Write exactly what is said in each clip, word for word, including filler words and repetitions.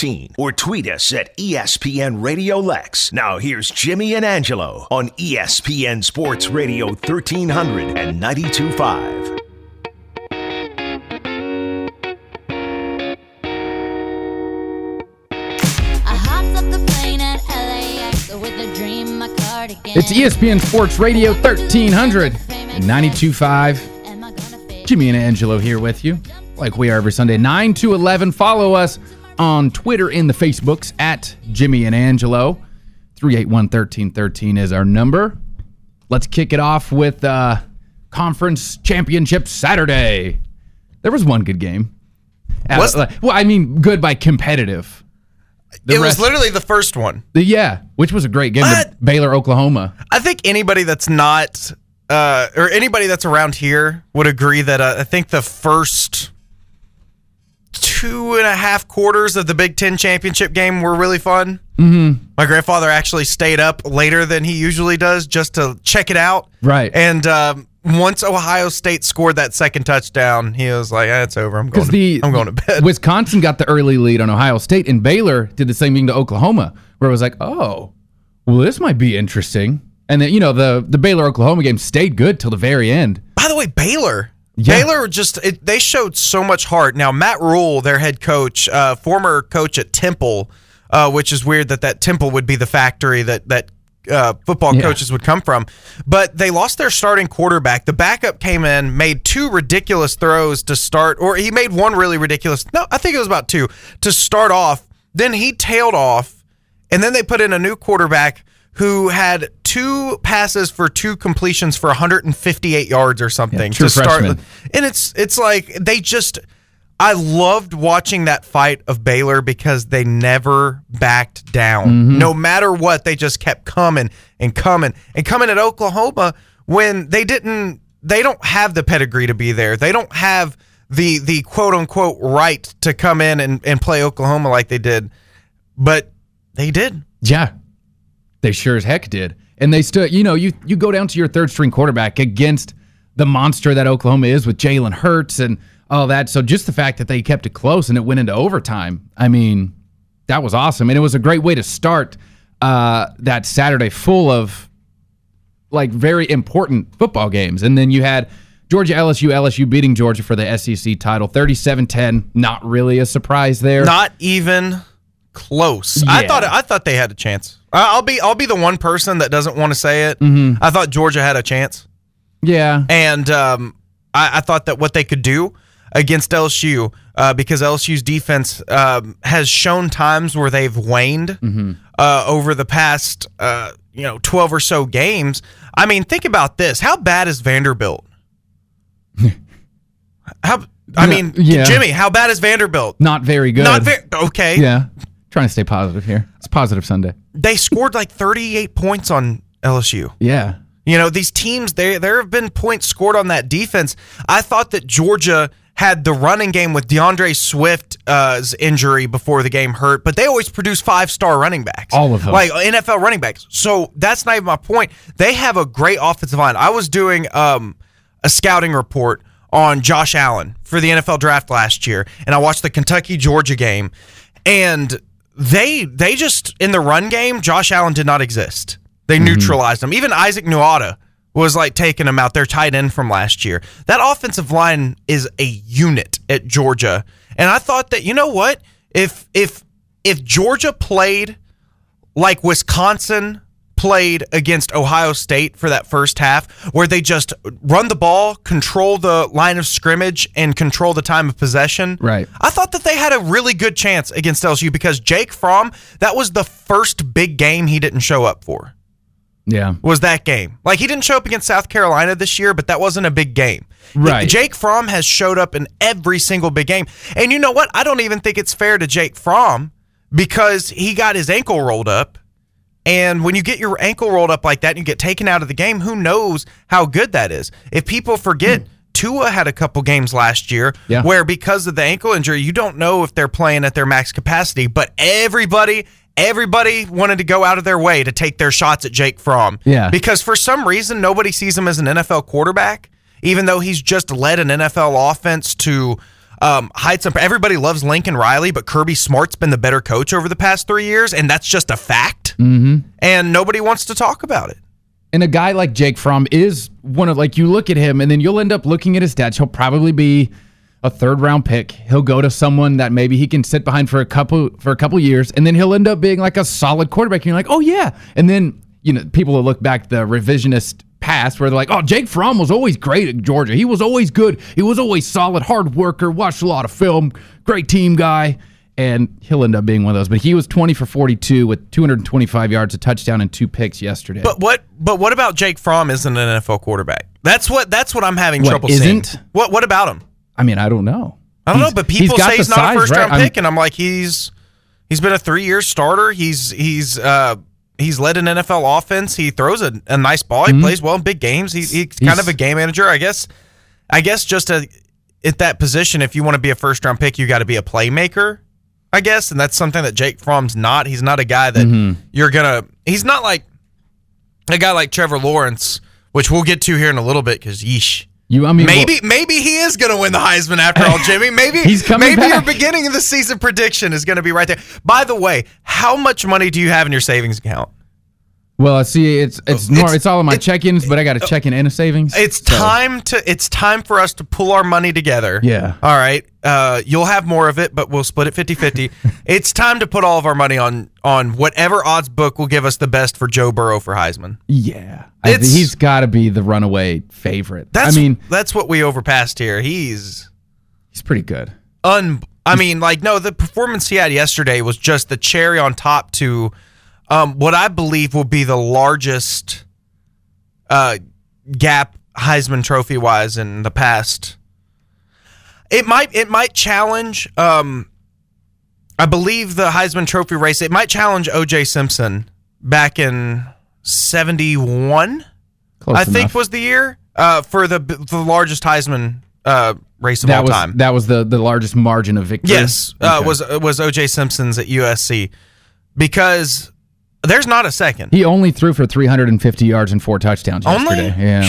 thirteen or tweet us at E S P N Radio Lex. Now here's Jimmy and Angelo on E S P N Sports Radio thirteen hundred and ninety-two point five. It's E S P N Sports Radio thirteen hundred and ninety-two point five. Jimmy and Angelo here with you, like we are every Sunday, nine to eleven. Follow us on Twitter and the Facebooks at Jimmy and Angelo. three eight one, one three one three is our number. Let's kick it off with uh, Conference Championship Saturday. There was one good game. Was uh, well, I mean, good by competitive. The it rest, was literally the first one. The, yeah, which was a great game. What? Baylor, Oklahoma. I think anybody that's not, uh, or anybody that's around here would agree that uh, I think the first two and a half quarters of the Big Ten championship game were really fun. Mm-hmm. My grandfather actually stayed up later than he usually does just to check it out. Right. And um, once Ohio State scored that second touchdown, he was like, eh, it's over. I'm going, the, to, I'm going to bed. Wisconsin got the early lead on Ohio State, and Baylor did the same thing to Oklahoma, where it was like, oh, well, this might be interesting. And then, you know, the, the Baylor-Oklahoma game stayed good till the very end. By the way, Baylor. Yeah. Baylor just, it, they showed so much heart. Now, Matt Rule, their head coach, uh, former coach at Temple, uh, which is weird that that Temple would be the factory that, that uh, football yeah. coaches would come from. But they lost their starting quarterback. The backup came in, made two ridiculous throws to start, or he made one really ridiculous. No, I think it was about two to start off. Then he tailed off, and then they put in a new quarterback who had two passes for two completions for one hundred fifty-eight yards or something yeah, to start. freshman. And it's it's like they just I loved watching that fight of Baylor because they never backed down. Mm-hmm. No matter what, they just kept coming and coming and coming at Oklahoma when they didn't they don't have the pedigree to be there. They don't have the the quote unquote right to come in and, and play Oklahoma like they did. But they did. Yeah. They sure as heck did. And they stood, you know, you you go down to your third string quarterback against the monster that Oklahoma is with Jalen Hurts and all that. So just the fact that they kept it close and it went into overtime, I mean, that was awesome. And it was a great way to start uh, that Saturday full of like very important football games. And then you had Georgia L S U, L S U beating Georgia for the S E C title, thirty-seven ten. Not really a surprise there. Not even close. Yeah. I thought I thought they had a chance. I'll be I'll be the one person that doesn't want to say it. Mm-hmm. I thought Georgia had a chance. Yeah. And um, I, I thought that what they could do against L S U, uh, because L S U's defense um, has shown times where they've waned Mm-hmm. uh, over the past uh, you know twelve or so games. I mean, think about this. How bad is Vanderbilt? How I mean, Yeah. Jimmy, how bad is Vanderbilt? Not very good. Not very okay. Yeah. Trying to stay positive here. It's positive Sunday. They scored like thirty-eight points on L S U. Yeah. You know, these teams, there there have been points scored on that defense. I thought that Georgia had the running game with DeAndre Swift's uh, injury before the game hurt, but they always produce five-star running backs. All of them. Like N F L running backs. So that's not even my point. They have a great offensive line. I was doing um, a scouting report on Josh Allen for the N F L draft last year, and I watched the Kentucky-Georgia game, and they they just, in the run game, Josh Allen did not exist. They mm-hmm. neutralized him. Even Isaac Nuada was like taking him out, their tight end from last year. That offensive line is a unit at Georgia. And I thought that, you know what? If if if Georgia played like Wisconsin played against Ohio State for that first half, where they just run the ball, control the line of scrimmage, and control the time of possession. Right. I thought that they had a really good chance against L S U because Jake Fromm, that was the first big game he didn't show up for. Yeah. Was that game. Like, he didn't show up against South Carolina this year, but that wasn't a big game. Right. Jake Fromm has showed up in every single big game. And you know what? I don't even think it's fair to Jake Fromm because he got his ankle rolled up. And when you get your ankle rolled up like that and you get taken out of the game, who knows how good that is? If people forget, mm. Tua had a couple games last year yeah. where because of the ankle injury, you don't know if they're playing at their max capacity. But everybody, everybody wanted to go out of their way to take their shots at Jake Fromm. Yeah. Because for some reason, nobody sees him as an N F L quarterback, even though he's just led an N F L offense to um, heights. And everybody loves Lincoln Riley, but Kirby Smart's been the better coach over the past three years, and that's just a fact. Mm-hmm. And nobody wants to talk about it. And a guy like Jake Fromm is one of, like, you look at him, and then you'll end up looking at his stats. He'll probably be a third-round pick. He'll go to someone that maybe he can sit behind for a couple for a couple years, and then he'll end up being like a solid quarterback. And you're like, oh, yeah. And then, you know, people will look back the revisionist past where they're like, oh, Jake Fromm was always great at Georgia. He was always good. He was always solid, hard worker, watched a lot of film, great team guy. And he'll end up being one of those. But he was twenty for forty-two with two hundred twenty-five yards, a touchdown, and two picks yesterday. But what But what about Jake Fromm isn't an N F L quarterback? That's what That's what I'm having what, trouble isn't? seeing. What What about him? I mean, I don't know. I don't he's, know, but people he's say he's not size, a first-round right? pick, and I'm like, he's he's been a three-year starter. He's he's uh, he's led an N F L offense. He throws a, a nice ball. He mm-hmm. plays well in big games. He, he's, he's kind of a game manager, I guess. I guess just a, at that position, if you want to be a first-round pick, you got to be a playmaker, I guess, and that's something that Jake Fromm's not. He's not a guy that mm-hmm. you're gonna. He's not like a guy like Trevor Lawrence, which we'll get to here in a little bit. Because yeesh, you, I mean, maybe well, maybe he is gonna win the Heisman after all, Jimmy. Maybe he's coming Maybe back. your beginning of the season prediction is gonna be right there. By the way, how much money do you have in your savings account? Well, I see. It's it's it's, nor, it's all in my it's, check-ins, but I got a check-in and a savings. It's so. time to it's time for us to pull our money together. Yeah. All right. Uh, you'll have more of it, but we'll split it fifty-fifty. It's time to put all of our money on on whatever odds book will give us the best for Joe Burrow for Heisman. Yeah, I, he's got to be the runaway favorite. That's, I mean, that's what we overpassed here. He's he's pretty good. Un. I mean, like, no, the performance he had yesterday was just the cherry on top to. Um, what I believe will be the largest uh, gap Heisman Trophy wise in the past. It might it might challenge. Um, I believe the Heisman Trophy race. It might challenge O J Simpson back in seventy-one. Close I enough. think was the year uh, for the the largest Heisman uh, race of that all was, time. That was the, the largest margin of victory. Yes, okay. uh, was was O J Simpson's at U S C because. There's not a second. He only threw for three hundred fifty yards and four touchdowns only? yesterday. Yeah.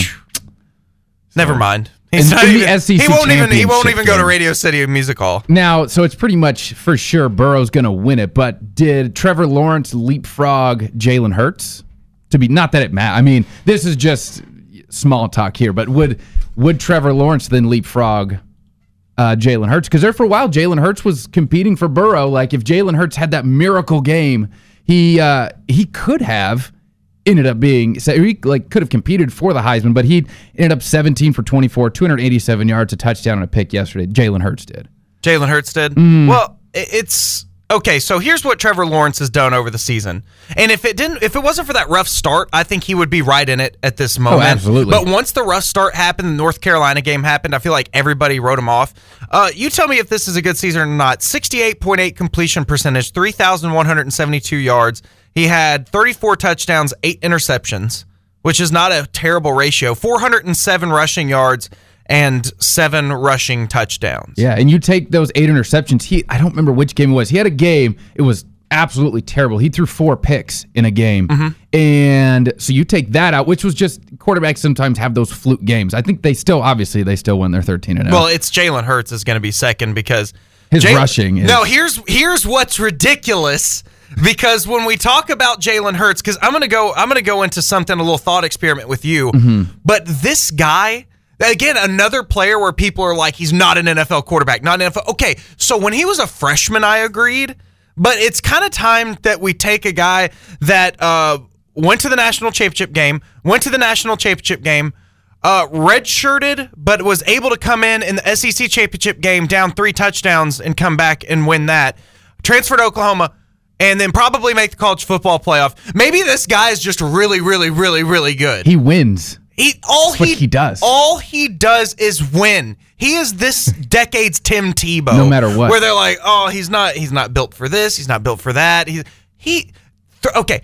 Never so, mind. He's in, not in even, the S E C he won't even he won't even go game. to Radio City Music Hall. Now, so it's pretty much for sure Burrow's going to win it, but did Trevor Lawrence leapfrog Jalen Hurts? To be not that it matters. I mean, this is just small talk here, but would would Trevor Lawrence then leapfrog uh, Jalen Hurts? Because there for a while, Jalen Hurts was competing for Burrow. Like if Jalen Hurts had that miracle game, he uh, he could have ended up being so he like could have competed for the Heisman, but he ended up seventeen for twenty-four, two hundred eighty-seven yards, a touchdown, and a pick yesterday. Jalen Hurts did. Jalen Hurts did. Mm. Well, it's okay. So here's what Trevor Lawrence has done over the season, and if it didn't, if it wasn't for that rough start, I think he would be right in it at this moment. Oh, absolutely. But once the rough start happened, the North Carolina game happened, I feel like everybody wrote him off. Uh, you tell me if this is a good season or not. sixty-eight point eight completion percentage, three thousand one hundred seventy-two yards. He had thirty-four touchdowns, eight interceptions, which is not a terrible ratio. four hundred seven rushing yards and seven rushing touchdowns. Yeah, and you take those eight interceptions. He, I don't remember which game it was. He had a game. It was absolutely terrible. He threw four picks in a game. Mm-hmm. And so you take that out, which was just quarterbacks sometimes have those fluke games. I think they still, obviously, they still win their thirteen and oh. Well, it's Jalen Hurts is going to be second because his Jalen, rushing is. No, here's here's what's ridiculous. Because when we talk about Jalen Hurts, because I'm gonna go, I'm gonna go into something, a little thought experiment with you. Mm-hmm. But this guy, again, another player where people are like, he's not an N F L quarterback, not an N F L. Okay, so when he was a freshman, I agreed. But it's kind of time that we take a guy that uh, went to the national championship game, went to the national championship game, uh, redshirted, but was able to come in in the S E C championship game, down three touchdowns, and come back and win that. Transferred to Oklahoma. And then probably make the college football playoff. Maybe this guy is just really, really, really, really good. He wins. He all That's what he, he does. All he does is win. He is this decade's Tim Tebow. No matter what. Where they're like, oh, he's not. He's not built for this. He's not built for that. He he. Th- okay.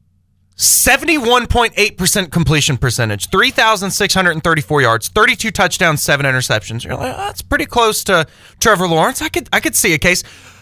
seventy-one point eight percent completion percentage, three thousand six hundred thirty-four yards, thirty-two touchdowns, seven interceptions. You're like, oh, that's pretty close to Trevor Lawrence. I could I could see a case.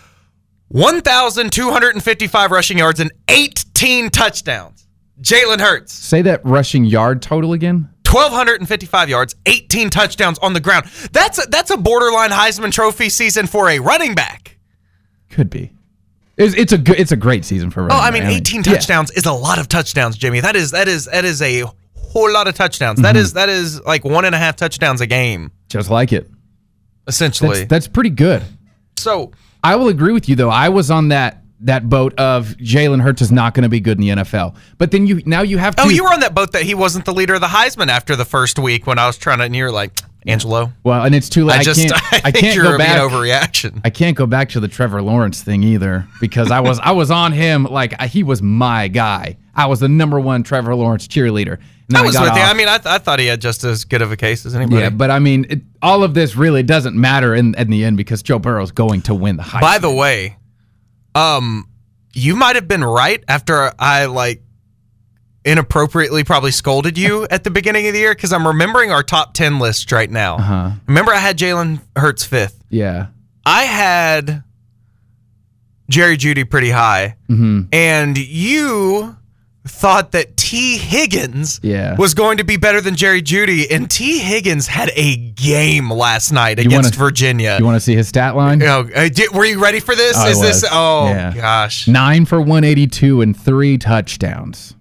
one thousand two hundred fifty-five rushing yards and eighteen touchdowns. Jalen Hurts. Say that rushing yard total again. twelve fifty-five yards, eighteen touchdowns on the ground. That's a, that's a borderline Heisman Trophy season for a running back. Could be. It's, it's a good. It's a great season for running Oh, I back. mean, eighteen touchdowns yeah. is a lot of touchdowns, Jimmy. That is that is that is a whole lot of touchdowns. Mm-hmm. That is that is like one and a half touchdowns a game. Just like it. Essentially. That's, that's pretty good. So I will agree with you, though. I was on that that boat of Jalen Hurts is not going to be good in the N F L. But then you now you have to. Oh, you were on that boat that he wasn't the leader of the Heisman after the first week when I was trying to, and you're like, Angelo. Well, and it's too late. I just I can't, I, I think can't you're go back. Being overreaction. I can't go back to the Trevor Lawrence thing either because I was I was on him like he was my guy. I was the number one Trevor Lawrence cheerleader. I was with you. I mean, I, th- I thought he had just as good of a case as anybody. Yeah, but I mean, it, all of this really doesn't matter in, in the end because Joe Burrow's going to win the Heisman. By the way, um, you might have been right after I like inappropriately probably scolded you at the beginning of the year because I'm remembering our top ten list right now. Uh-huh. Remember, I had Jalen Hurts fifth. Yeah, I had Jerry Jeudy pretty high, mm-hmm. and you thought that T. Higgins yeah. was going to be better than Jerry Jeudy, and T. Higgins had a game last night you against wanna, Virginia. You want to see his stat line? Oh, uh, did, were you ready for this? Oh, Is I this? was. Oh yeah. gosh, nine for one eighty-two and three touchdowns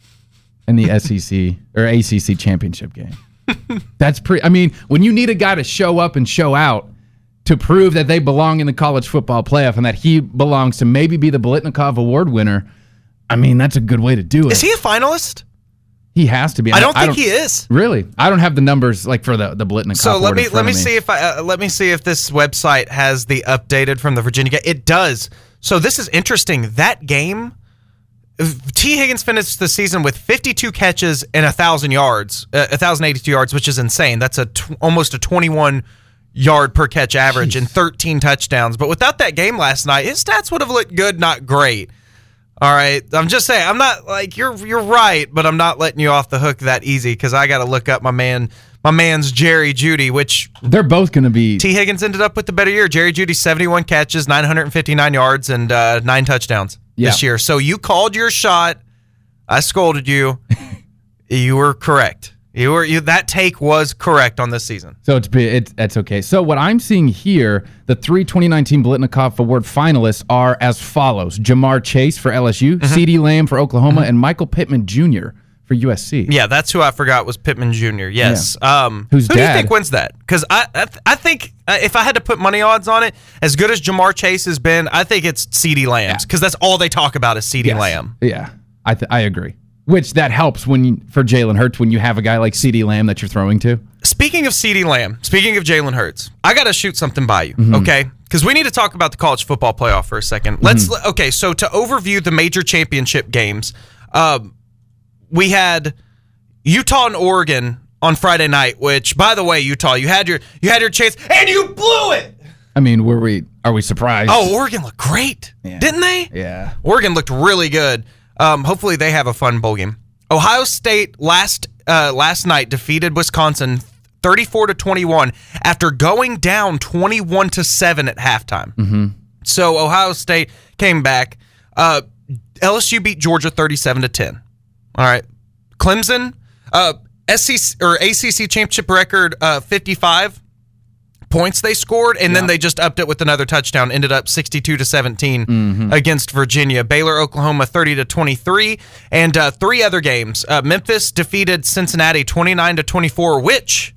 in the S E C or A C C championship game. That's pretty. I mean, when you need a guy to show up and show out to prove that they belong in the college football playoff and that he belongs to maybe be the Biletnikoff Award winner. I mean, that's a good way to do it. Is he a finalist? He has to be. I don't I think don't, he is. Really? I don't have the numbers like for the the Biletnikoff So let Award me in front let me, of me see if I uh, let me see if this website has the updated from the Virginia game. It does. So this is interesting. That game, T. Higgins finished the season with fifty-two catches and a thousand yards, uh, one thousand eighty-two yards, which is insane. That's a t- almost a twenty-one yard per catch average Jeez. And thirteen touchdowns. But without that game last night, his stats would have looked good, not great. All right, I'm just saying, I'm not like you're you're right, but I'm not letting you off the hook that easy because I got to look up my man, my man's Jerry Jeudy, which they're both going to be. T. Higgins ended up with the better year. Jerry Jeudy, seventy-one catches, nine hundred fifty-nine yards, and uh, nine touchdowns yeah. this year. So you called your shot. I scolded you. You were correct. You were you. That take was correct on this season. So it's it's that's okay. So what I'm seeing here, the three twenty nineteen Biletnikoff Award finalists are as follows: Jamar Chase for L S U, mm-hmm. CeeDee Lamb for Oklahoma, mm-hmm. and Michael Pittman Junior for U S C. Yeah, that's who I forgot was Pittman Junior Yes. Yeah. Um, Who's who dad? do you think wins that? Because I I, th- I think uh, if I had to put money odds on it, as good as Jamar Chase has been, I think it's CeeDee Lamb's because yeah. that's all they talk about is CeeDee yes. Lamb. Yeah, I th- I agree. Which that helps when you, for Jalen Hurts when you have a guy like CeeDee Lamb that you're throwing to. Speaking of CeeDee Lamb, speaking of Jalen Hurts, I got to shoot something by you, mm-hmm. okay? Because we need to talk about the college football playoff for a second. Let's mm-hmm. okay. So to overview the major championship games, um, we had Utah and Oregon on Friday night. Which, by the way, Utah, you had your you had your chance and you blew it. I mean, were we are we surprised? Oh, Oregon looked great, yeah. didn't they? Yeah, Oregon looked really good. Um, hopefully they have a fun bowl game. Ohio State last uh, last night defeated Wisconsin thirty-four to twenty-one after going down twenty-one to seven at halftime. Mm-hmm. So Ohio State came back. Uh, L S U beat Georgia thirty-seven to ten. All right, Clemson uh, S E C or A C C championship record uh, fifty-five points they scored, and yeah. then they just upped it with another touchdown. Ended up sixty-two to seventeen mm-hmm. against Virginia. Baylor, Oklahoma, thirty to twenty-three, and uh, three other games. Uh, Memphis defeated Cincinnati twenty-nine to twenty-four, which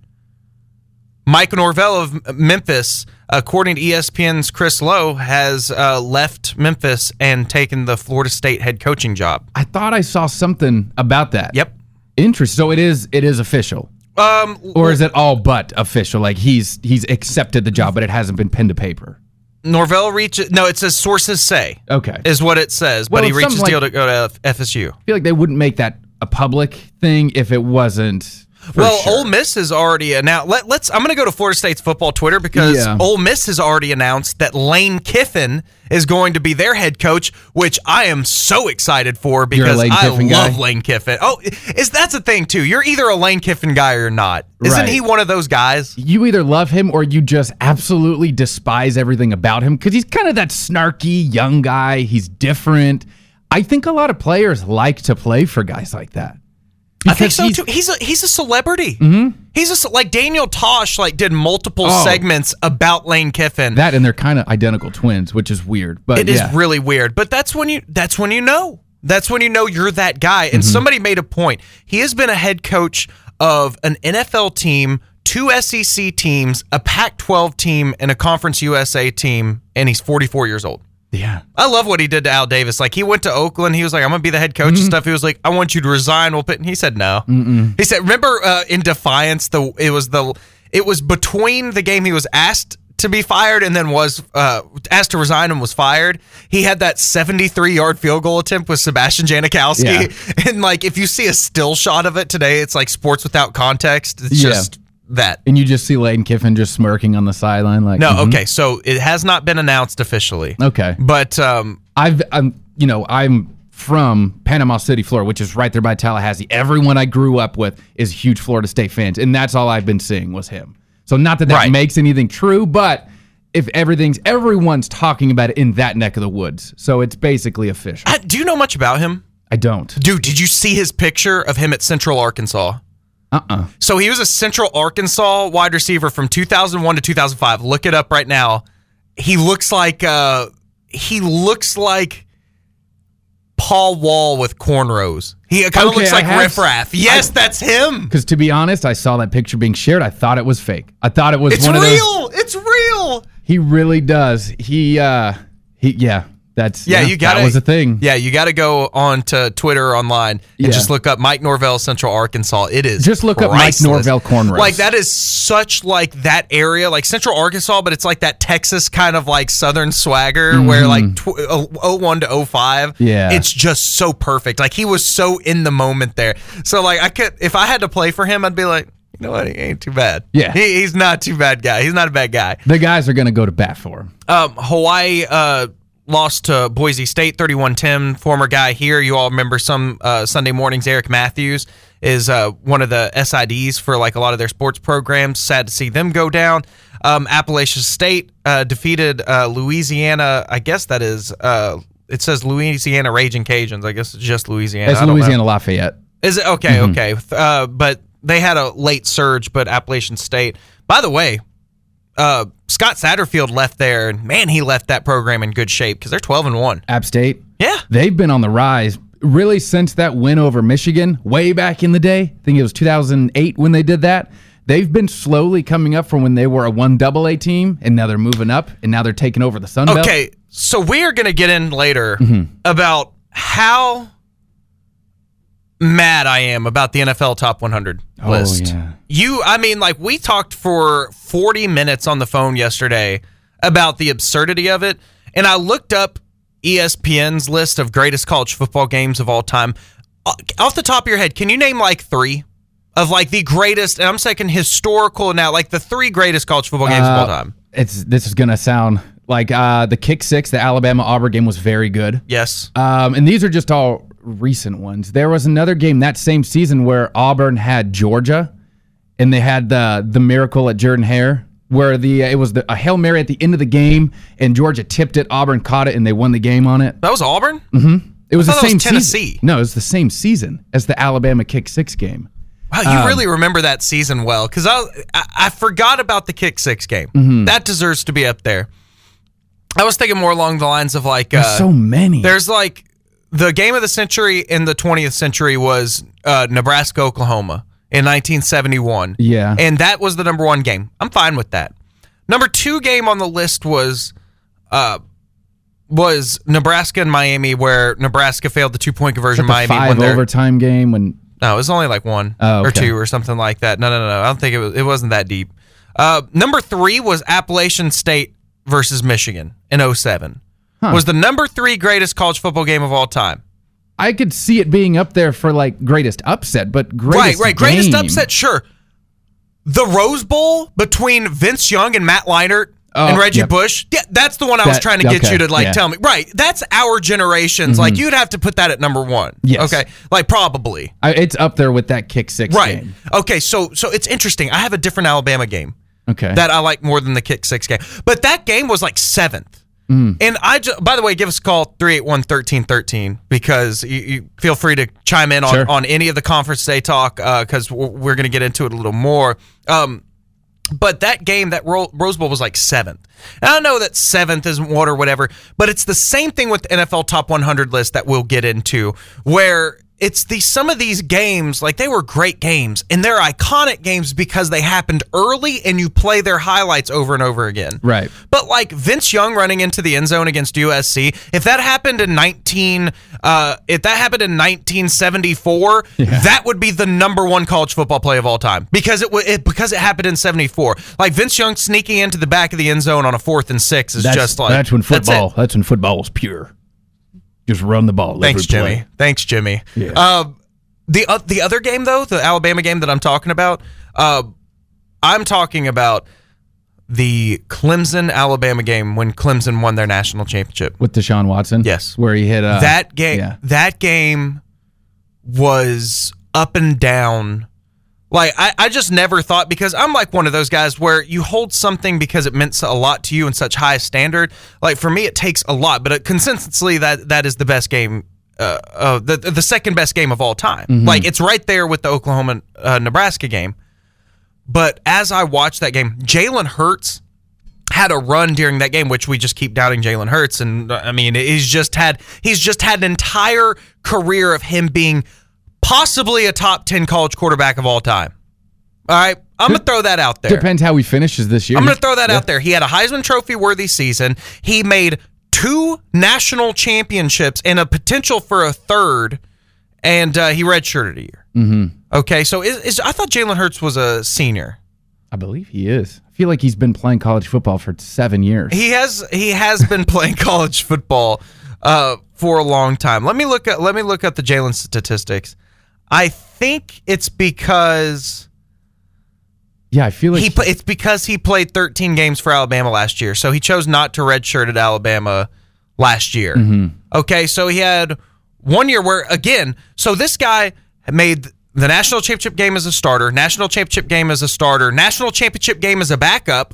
Mike Norvell of Memphis, according to E S P N's Chris Lowe, has uh, left Memphis and taken the Florida State head coaching job. I thought I saw something about that. Yep, interesting. So it is it is official. Um, or is it all but official? Like he's he's accepted the job, but it hasn't been pen to paper. Norvell reaches. No, it says sources say. Okay, is what it says. Well, but he reaches like, deal to go to F S U. I feel like they wouldn't make that a public thing if it wasn't. For well, sure. Ole Miss has already announced. Let, let's. I'm going to go to Florida State's football Twitter because yeah. Ole Miss has already announced that Lane Kiffin is going to be their head coach, which I am so excited for because I love guy? Lane Kiffin. Oh, is that's a thing too? You're either a Lane Kiffin guy or not. Isn't right. he one of those guys? You either love him or you just absolutely despise everything about him because he's kind of that snarky young guy. He's different. I think a lot of players like to play for guys like that. I think so too. He's a he's a celebrity. Mm-hmm. He's a like Daniel Tosh like did multiple oh, segments about Lane Kiffin. That and they're kind of identical twins, which is weird. But it yeah. is really weird. But that's when you that's when you know. That's when you know you're that guy. And mm-hmm. somebody made a point. He has been a head coach of an N F L team, two S E C teams, a Pac twelve team, and a Conference U S A team, and he's forty-four years old. Yeah. I love what he did to Al Davis. Like, he went to Oakland. He was like, I'm going to be the head coach mm-hmm. and stuff. He was like, I want you to resign. We'll put, and he said no. Mm-mm. He said, remember uh, in Defiance, the it was the it was between the game he was asked to be fired and then was uh, asked to resign and was fired. He had that seventy-three yard field goal attempt with Sebastian Janikowski. Yeah. And, like, if you see a still shot of it today, it's like Sports Without Context. It's yeah. just that. And you just see Lane Kiffin just smirking on the sideline. Like, no, mm-hmm. okay. So it has not been announced officially. Okay. But um, I've, I'm, you know, I'm from Panama City, Florida, which is right there by Tallahassee. Everyone I grew up with is huge Florida State fans. And that's all I've been seeing was him. So not that that right. makes anything true, but if everything's, everyone's talking about it in that neck of the woods. So it's basically official. I, do you know much about him? I don't. Dude, did you see his picture of him at Central Arkansas? Uh-uh. So he was a Central Arkansas wide receiver from two thousand one to two thousand five. Look it up right now. He looks like uh, he looks like Paul Wall with cornrows. He kind of okay, looks like Riff have, Raff. Yes, I, that's him. Because to be honest, I saw that picture being shared. I thought it was fake. I thought it was it's one of those. It's real. It's real. He really does. He, uh, he, yeah. That's yeah, yeah, you got that was a thing. Yeah, you got to go on to Twitter or online and yeah. just look up Mike Norvell, Central Arkansas. It is just look priceless. up Mike Norvell cornrows. Like that is such like that area, like Central Arkansas, but it's like that Texas kind of like Southern swagger mm-hmm. where like tw- oh one to oh five. Yeah, it's just so perfect. Like he was so in the moment there. So like I could, if I had to play for him, I'd be like, you know what, he ain't too bad. Yeah, he, he's not too bad guy. He's not a bad guy. The guys are gonna go to bat for him. Um, Hawaii. Uh, Lost to Boise State, thirty-one ten. Former guy here. You all remember some uh, Sunday mornings. Eric Matthews is uh, one of the S I Ds for like a lot of their sports programs. Sad to see them go down. Um, Appalachian State uh, defeated uh, Louisiana. I guess that is. Uh, it says Louisiana Raging Cajuns. I guess it's just Louisiana. It's Louisiana Lafayette. Is it okay? Mm-hmm. Okay, uh, but they had a late surge. But Appalachian State. By the way. Uh, Scott Satterfield left there, and man, he left that program in good shape because they're twelve and one. App State, yeah, they've been on the rise really since that win over Michigan way back in the day. I think it was two thousand eight when they did that. They've been slowly coming up from when they were a one double A team, and now they're moving up, and now they're taking over the Sun Belt. Okay, so we are going to get in later mm-hmm. about how mad I am about the N F L Top one hundred oh, list. Yeah. You, I mean, like we talked for forty minutes on the phone yesterday about the absurdity of it, and I looked up E S P N's list of greatest college football games of all time. Off the top of your head, can you name like three of like the greatest, and I'm saying historical now, like the three greatest college football games uh, of all time? It's This is going to sound like uh, the kick six, the Alabama-Auburn game was very good. Yes. Um, and these are just all recent ones. There was another game that same season where Auburn had Georgia, and they had the the miracle at Jordan-Hare, where the it was the, a Hail Mary at the end of the game, and Georgia tipped it, Auburn caught it, and they won the game on it. That was Auburn? Mm-hmm. It was I the thought same it was Tennessee. season. No, it was the same season as the Alabama kick six game. Wow, you um, really remember that season well, because I, I I forgot about the kick six game. Mm-hmm. That deserves to be up there. I was thinking more along the lines of like there's uh, so many. There's like the game of the century in the twentieth century was uh, Nebraska Oklahoma in nineteen seventy-one. Yeah, and that was the number one game. I'm fine with that. Number two game on the list was uh, was Nebraska and Miami, where Nebraska failed the two point conversion. the Miami five won overtime game when. No, it was only like one oh, okay. or two or something like that. No, no, no, no. I don't think it was. It wasn't that deep. Uh, number three was Appalachian State versus Michigan in oh seven. Huh. Was the number three greatest college football game of all time. I could see it being up there for like greatest upset, but greatest right, right, game. greatest upset, sure. The Rose Bowl between Vince Young and Matt Leinart oh, and Reggie yep. Bush. Yeah, that's the one I was that, trying to get okay, you to like yeah. tell me. Right, that's our generation's. Mm-hmm. Like you'd have to put that at number one. Yes. Okay, like probably. I, it's up there with that kick six right. game. Okay, so so it's interesting. I have a different Alabama game. Okay. That I like more than the kick six game. But that game was like seventh. Mm. And I, ju- by the way, give us a call, three eight one, one three one three, because you, you feel free to chime in on, sure. on any of the conference day talk, because uh, we're, we're going to get into it a little more. Um, but that game, that Ro- Rose Bowl was like seventh. And I know that seventh isn't what or whatever, but it's the same thing with the N F L Top one hundred list that we'll get into, where it's the some of these games, like they were great games, and they're iconic games because they happened early and you play their highlights over and over again. Right. But like Vince Young running into the end zone against U S C, if that happened in nineteen, uh, if that happened in nineteen seventy-four, yeah. that would be the number one college football play of all time because it, it because it happened in seventy-four. Like Vince Young sneaking into the back of the end zone on a fourth and six is that's, just like that's when football. That's, that's when football was pure. Just run the ball. Thanks, Jimmy. Play. Thanks, Jimmy. Yeah. Uh, the uh, the other game, though, the Alabama game that I'm talking about, uh, I'm talking about the Clemson-Alabama game when Clemson won their national championship. With Deshaun Watson? Yes. Where he hit uh, that game. Yeah. That game was up and down. Like, I, I just never thought, because I'm like one of those guys where you hold something because it meant a lot to you in such high standard. Like, for me, it takes a lot, but consistently, that that is the best game, uh, uh, the, the second best game of all time. Mm-hmm. Like, it's right there with the Oklahoma-Nebraska uh, game. But as I watched that game, Jalen Hurts had a run during that game, which we just keep doubting Jalen Hurts. And, I mean, he's just had he's just had an entire career of him being possibly a top ten college quarterback of all time. All right, I'm going to throw that out there. Depends how he finishes this year. I'm going to throw that yeah. out there. He had a Heisman Trophy worthy season. He made two national championships and a potential for a third, and uh, he redshirted a year. Mm-hmm. Okay, so is, is, I thought Jalen Hurts was a senior. I believe he is. I feel like he's been playing college football for seven years. He has. He has been playing college football uh, for a long time. Let me look at. Let me look at the Jalen statistics. I think it's because yeah, I feel like he. It's because he played thirteen games for Alabama last year, so he chose not to redshirt at Alabama last year. Mm-hmm. Okay, so he had one year where again, so this guy made the national championship game as a starter, national championship game as a starter, national championship game as a backup,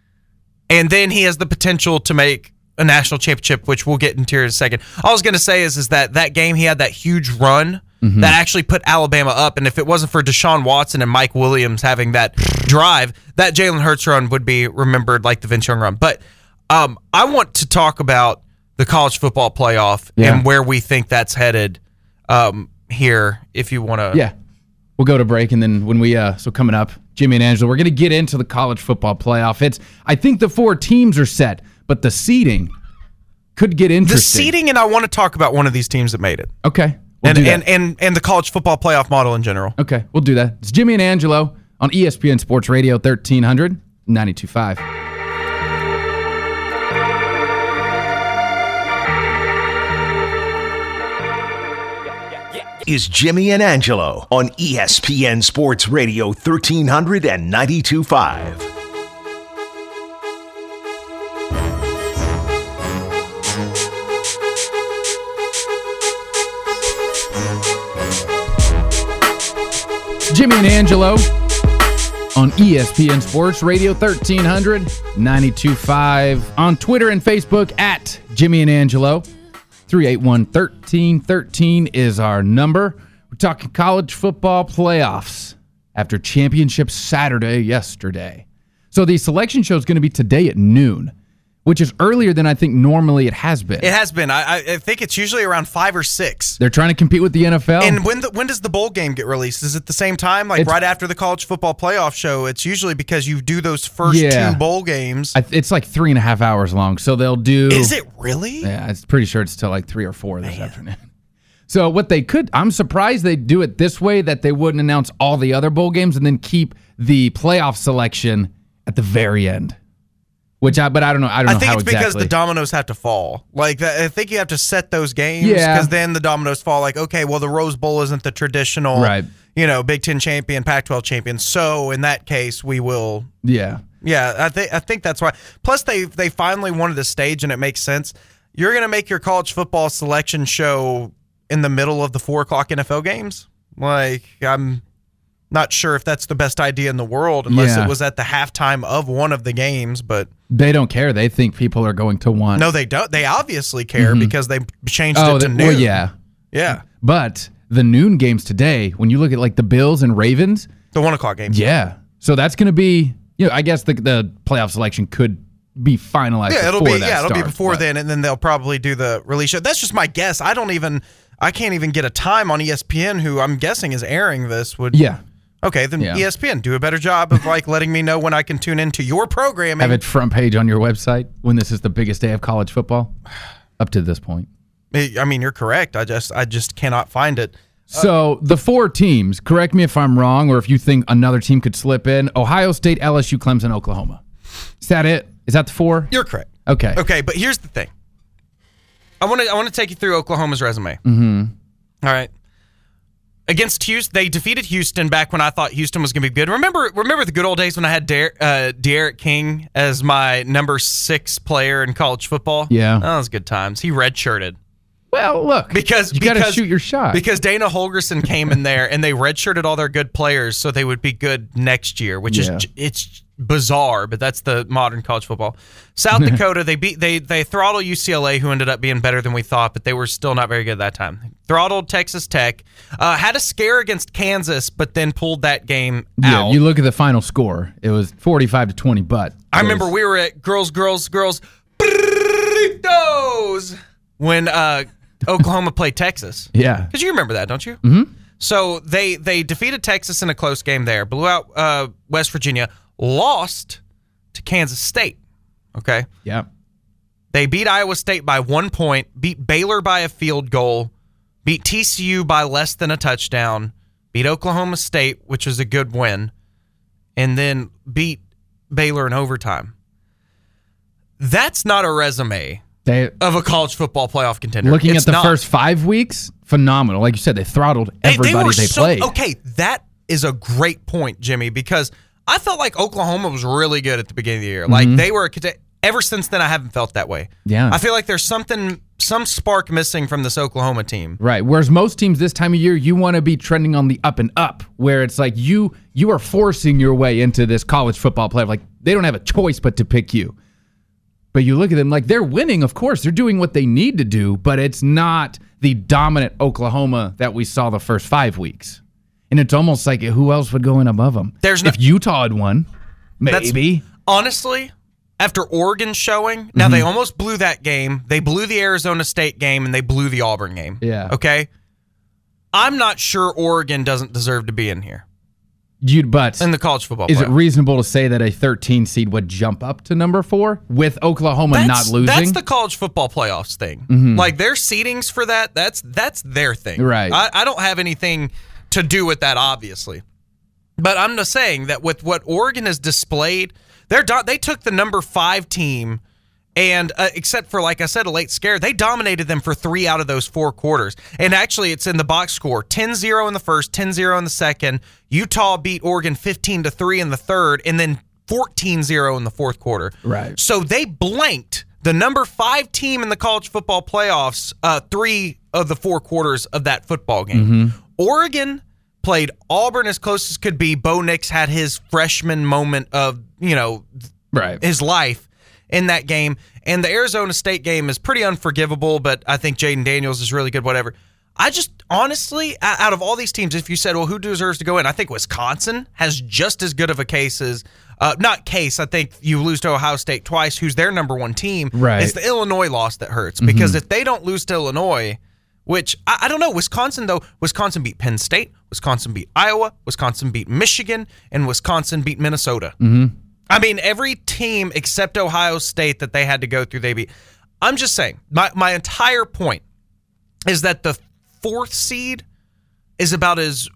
and then he has the potential to make a national championship, which we'll get into here in a second. All I was going to say is, is that that game he had that huge run. Mm-hmm. That actually put Alabama up, and if it wasn't for Deshaun Watson and Mike Williams having that drive, that Jalen Hurts run would be remembered like the Vince Young run. But um, I want to talk about the college football playoff yeah. and where we think that's headed um, here, if you want to. Yeah, we'll go to break, and then when we, uh, so coming up, Jimmy and Angela, we're going to get into the college football playoff. It's, I think the four teams are set, but the seeding could get interesting. The seeding, and I want to talk about one of these teams that made it. Okay. We'll and, and, and and the college football playoff model in general. Okay, we'll do that. It's Jimmy and Angelo on E S P N Sports Radio thirteen hundred, ninety-two point five. Is Jimmy and Angelo on E S P N Sports Radio thirteen hundred and ninety-two point five. Jimmy and Angelo on E S P N Sports Radio thirteen hundred, ninety-two point five. On Twitter and Facebook at Jimmy and Angelo. three eight one, one three one three is our number. We're talking college football playoffs after Championship Saturday yesterday. So the selection show is going to be today at noon, which is earlier than I think normally it has been. It has been. I, I think it's usually around five or six. They're trying to compete with the N F L. And when the, when does the bowl game get released? Is it the same time? Like it's, right after the college football playoff show? It's usually because you do those first yeah. two bowl games. I, it's like three and a half hours long. So they'll do... Is it really? Yeah, I'm pretty sure it's till like three or four this Man. afternoon. So what they could... I'm surprised they do it this way, that they wouldn't announce all the other bowl games and then keep the playoff selection at the very end. Which I, but I don't know. I don't know I think how it's exactly. because the dominoes have to fall. Like I think you have to set those games, yeah. Because then the dominoes fall. Like okay, well the Rose Bowl isn't the traditional, right? You know, Big Ten champion, Pac twelve champion. So in that case, we will. Yeah, yeah. I think I think that's why. Plus, they they finally wanted the stage, and it makes sense. You're going to make your college football selection show in the middle of the four o'clock N F L games. Like I'm not sure if that's the best idea in the world, unless yeah. it was at the halftime of one of the games, but. They don't care. They think people are going to want. No, they don't. They obviously care mm-hmm. because they changed oh, it to they, noon. Well, yeah. Yeah. But the noon games today, when you look at like the Bills and Ravens. The one o'clock games. Yeah. So that's going to be, you know, I guess the, the playoff selection could be finalized yeah, it'll before be, that Yeah, it'll starts, be before but. then, and then they'll probably do the release show. That's just my guess. I don't even, I can't even get a time on E S P N, who I'm guessing is airing this. Would Yeah. Okay, then yeah. E S P N, do a better job of like letting me know when I can tune into your programming. Have it front page on your website when this is the biggest day of college football up to this point. I mean, you're correct. I just, I just cannot find it. So the four teams, correct me if I'm wrong, or if you think another team could slip in: Ohio State, L S U, Clemson, Oklahoma. Is that it? Is that the four? You're correct. Okay. Okay, but here's the thing. I want to, I want to take you through Oklahoma's resume. Mm-hmm. All right. Against Houston, they defeated Houston back when I thought Houston was going to be good. Remember, remember the good old days when I had Der- uh, De'Aaron King as my number six player in college football? Yeah, that was good times. He redshirted. Well, look, because you got to shoot your shot. Because Dana Holgerson came in there and they redshirted all their good players so they would be good next year, which yeah. is it's bizarre, but that's the modern college football. South Dakota, they beat they they throttled U C L A, who ended up being better than we thought, but they were still not very good at that time. Throttled Texas Tech, uh, had a scare against Kansas, but then pulled that game yeah, out. You look at the final score; it was forty-five to twenty. But I remember we were at girls, girls, girls, burritos when uh, Oklahoma played Texas. Yeah, because you remember that, don't you? Mm-hmm. So they they defeated Texas in a close game there, blew out uh, West Virginia, lost to Kansas State. Okay. Yeah. They beat Iowa State by one point, beat Baylor by a field goal, beat T C U by less than a touchdown, beat Oklahoma State, which was a good win, and then beat Baylor in overtime. That's not a resume they, of a college football playoff contender. Looking it's at the not. first five weeks, phenomenal. Like you said, they throttled everybody they, they, they so, played. Okay, that is a great point, Jimmy, because I felt like Oklahoma was really good at the beginning of the year. Like, mm-hmm. they were, ever since then, I haven't felt that way. Yeah. I feel like there's something, some spark missing from this Oklahoma team. Right. Whereas most teams this time of year, you want to be trending on the up and up, where it's like you you are forcing your way into this college football playoff. Like, they don't have a choice but to pick you. But you look at them, like, they're winning, of course. They're doing what they need to do, but it's not the dominant Oklahoma that we saw the first five weeks. And it's almost like, who else would go in above them? There's no, if Utah had won, maybe. Honestly, after Oregon's showing, now mm-hmm. they almost blew that game. They blew the Arizona State game, and they blew the Auburn game. Yeah. Okay? I'm not sure Oregon doesn't deserve to be in here. You'd, but in the college football is playoff. It reasonable to say that a thirteen seed would jump up to number four with Oklahoma that's, not losing? That's the college football playoffs thing. Mm-hmm. Like, their seedings for that, that's that's their thing. Right. I, I don't have anything to do with that, obviously. But I'm just saying that with what Oregon has displayed, they're do- they took the number five team, and uh, except for, like I said, a late scare, they dominated them for three out of those four quarters. And actually, it's in the box score, ten zero in the first, ten zero in the second. Utah beat Oregon fifteen to three in the third, and then fourteen zero in the fourth quarter. Right. So they blanked the number five team in the college football playoffs uh, three of the four quarters of that football game. Mm-hmm. Oregon played Auburn as close as could be. Bo Nix had his freshman moment of, you know, right. his life in that game. And the Arizona State game is pretty unforgivable, but I think Jaden Daniels is really good, whatever. I just, honestly, out of all these teams, if you said, well, who deserves to go in? I think Wisconsin has just as good of a case as, uh, not case, I think you lose to Ohio State twice, who's their number one team. Right. It's the Illinois loss that hurts, because mm-hmm. if they don't lose to Illinois, which, I, I don't know, Wisconsin, though, Wisconsin beat Penn State, Wisconsin beat Iowa, Wisconsin beat Michigan, and Wisconsin beat Minnesota. Mm-hmm. I mean, every team except Ohio State that they had to go through, they beat. I'm just saying, my, my entire point is that the fourth seed is about as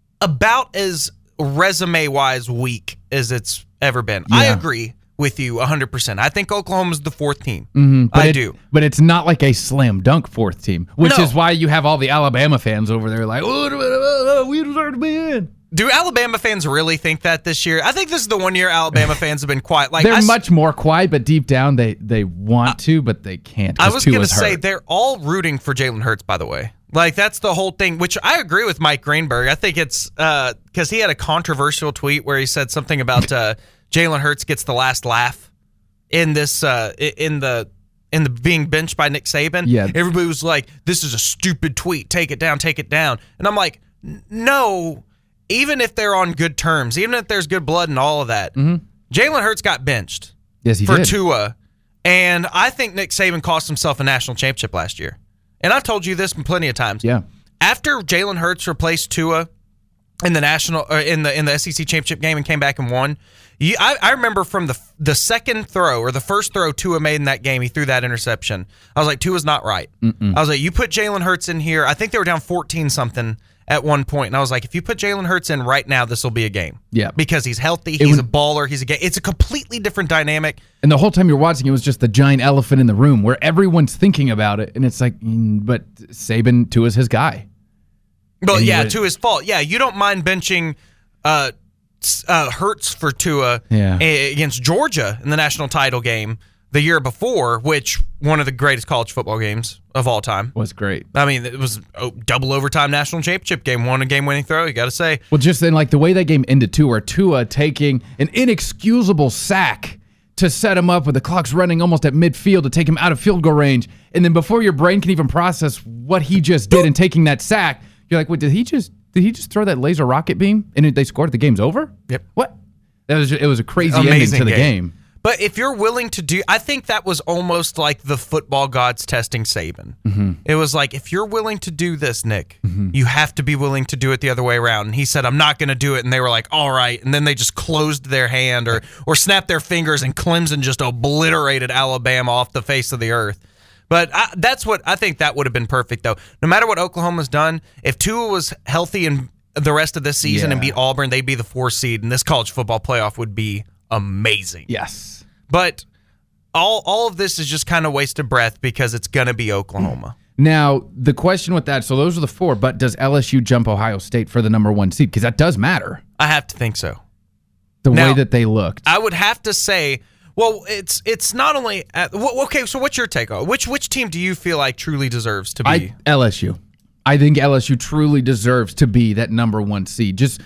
about as resume-wise weak as it's ever been. Yeah. I agree with you one hundred percent. I think Oklahoma's the fourth team. Mm-hmm, I it, do. But it's not like a slam dunk fourth team, which no. is why you have all the Alabama fans over there like, oh, we deserve to be in. Do Alabama fans really think that this year? I think this is the one year Alabama fans have been quiet. Like They're I, much more quiet, but deep down they, they want uh, to, but they can't. I was going to say, hurt. They're all rooting for Jalen Hurts, by the way. Like, that's the whole thing, which I agree with Mike Greenberg. I think it's because uh, he had a controversial tweet where he said something about uh, Jalen Hurts gets the last laugh in this uh, in the in the being benched by Nick Saban. Yeah. Everybody was like, "This is a stupid tweet. Take it down. Take it down." And I'm like, no. Even if they're on good terms, even if there's good blood and all of that, mm-hmm. Jalen Hurts got benched. Yes, he for did. Tua, and I think Nick Saban cost himself a national championship last year. And I've told you this plenty of times. Yeah. After Jalen Hurts replaced Tua in the national or in the in the S E C championship game and came back and won, you, I, I remember from the the second throw or the first throw Tua made in that game, he threw that interception. I was like, Tua's not right. Mm-mm. I was like, you put Jalen Hurts in here. I think they were down fourteen something at one point, and I was like, if you put Jalen Hurts in right now, this will be a game. Yeah. Because he's healthy, It he's was- a baller, he's a game. It's a completely different dynamic. And the whole time you're watching, it was just the giant elephant in the room where everyone's thinking about it. And it's like, mm, but Saban, Tua's his guy. But And yeah, what- to his fault. Yeah, you don't mind benching uh, s- uh, Hurts for Tua Yeah. a- against Georgia in the national title game the year before, which one of the greatest college football games of all time. Was great. I mean, it was a double overtime national championship game, won a game-winning throw, you got to say. Well, just then, like the way that game ended too, where Tua taking an inexcusable sack to set him up with the clock's running almost at midfield to take him out of field goal range. And then before your brain can even process what he just did in taking that sack, you're like, wait, did he just did he just throw that laser rocket beam? And they scored, the game's over? Yep. What? That was just, it was a crazy ending Amazing to the game. game. But if you're willing to do, I think that was almost like the football gods testing Saban. Mm-hmm. It was like, if you're willing to do this, Nick, mm-hmm. you have to be willing to do it the other way around. And he said, I'm not going to do it. And they were like, all right. And then they just closed their hand or or snapped their fingers, and Clemson just obliterated Alabama off the face of the earth. But I, that's what I think that would have been perfect, though. No matter what Oklahoma's done, if Tua was healthy in the rest of this season Yeah. and beat Auburn, they'd be the fourth seed, and this college football playoff would be amazing. Yes. But all all of this is just kind of wasted breath because it's going to be Oklahoma. Now, the question with that, so those are the four, but does L S U jump Ohio State for the number one seed? Because that does matter, I have to think so. the Now- way that they looked. I would have to say, well, it's it's not only at, well, okay. So what's your take on which which team do you feel like truly deserves to be? I L S U. I think L S U truly deserves to be that number one seed. Just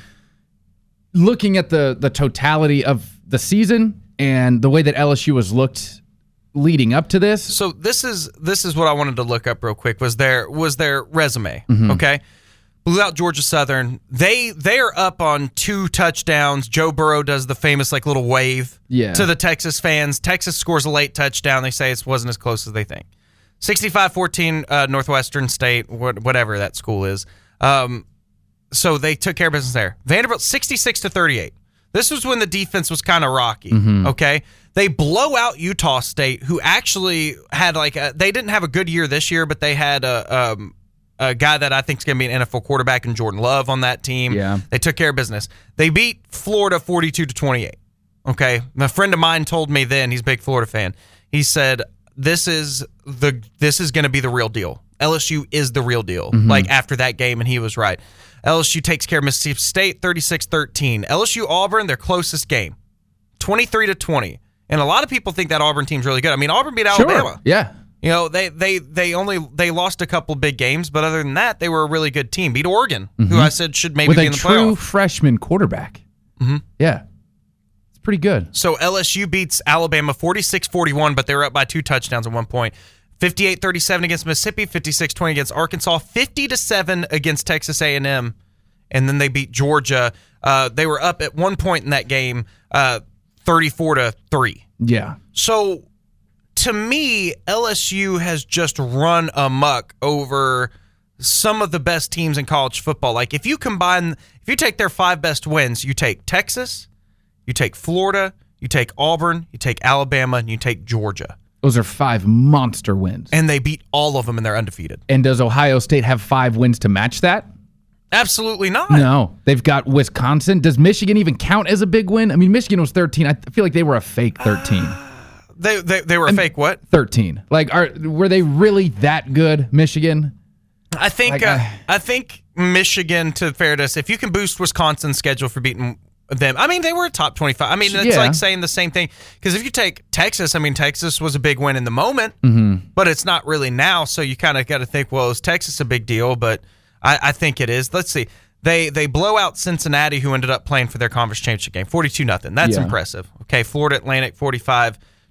looking at the the totality of the season and the way that L S U has looked leading up to this. So this is this is what I wanted to look up real quick. Was their was their resume? Mm-hmm. Okay, blew out Georgia Southern. They they are up on two touchdowns. Joe Burrow does the famous like little wave Yeah. to the Texas fans. Texas scores a late touchdown. They say it wasn't as close as they think. sixty-five fourteen uh, Northwestern State, wh- whatever that school is. Um, so they took care of business there. Vanderbilt sixty-six to thirty-eight. This was when the defense was kind of rocky. Mm-hmm. Okay, they blow out Utah State, who actually had like a, they didn't have a good year this year, but they had a um, a guy that I think is going to be an N F L quarterback in Jordan Love on that team. Yeah. They took care of business. They beat Florida forty-two to twenty-eight. Okay, a friend of mine told me then, he's a big Florida fan. He said this is the this is going to be the real deal. L S U is the real deal. Mm-hmm. Like after that game, and he was right. L S U takes care of Mississippi State thirty-six thirteen. L S U Auburn, their closest game, twenty-three to twenty. And a lot of people think that Auburn team's really good. I mean, Auburn beat Sure. Alabama. Yeah. You know, they they they only they lost a couple big games, but other than that, they were a really good team. Beat Oregon, who I said should maybe With be a in the true playoff. freshman quarterback. Mm-hmm. Yeah. It's pretty good. So L S U beats Alabama forty-six forty-one, but they were up by two touchdowns at one point. fifty-eight thirty-seven against Mississippi, fifty-six twenty against Arkansas, fifty to seven against Texas A and M, and then they beat Georgia. Uh, they were up at one point in that game, uh, thirty-four to three. Yeah. So to me, L S U has just run amok over some of the best teams in college football. Like if you combine, if you take their five best wins, you take Texas, you take Florida, you take Auburn, you take Alabama, and you take Georgia. Those are five monster wins. And they beat all of them, and they're undefeated. And does Ohio State have five wins to match that? Absolutely not. No. They've got Wisconsin. Does Michigan even count as a big win? I mean, Michigan was thirteen. I feel like they were a fake thirteen. They they, they were a fake what? thirteen. Like, are were they really that good, Michigan? I think Like, uh, I- I think Michigan, to fairness, if you can boost Wisconsin's schedule for beating them, I mean, they were a top twenty-five. I mean, it's Yeah. like saying the same thing. Because if you take Texas, I mean, Texas was a big win in the moment, Mm-hmm. but it's not really now. So you kind of got to think, well, is Texas a big deal? But I, I think it is. Let's see. They they blow out Cincinnati, who ended up playing for their conference championship game, forty-two nothing. That's Yeah. impressive. Okay, Florida Atlantic, forty-five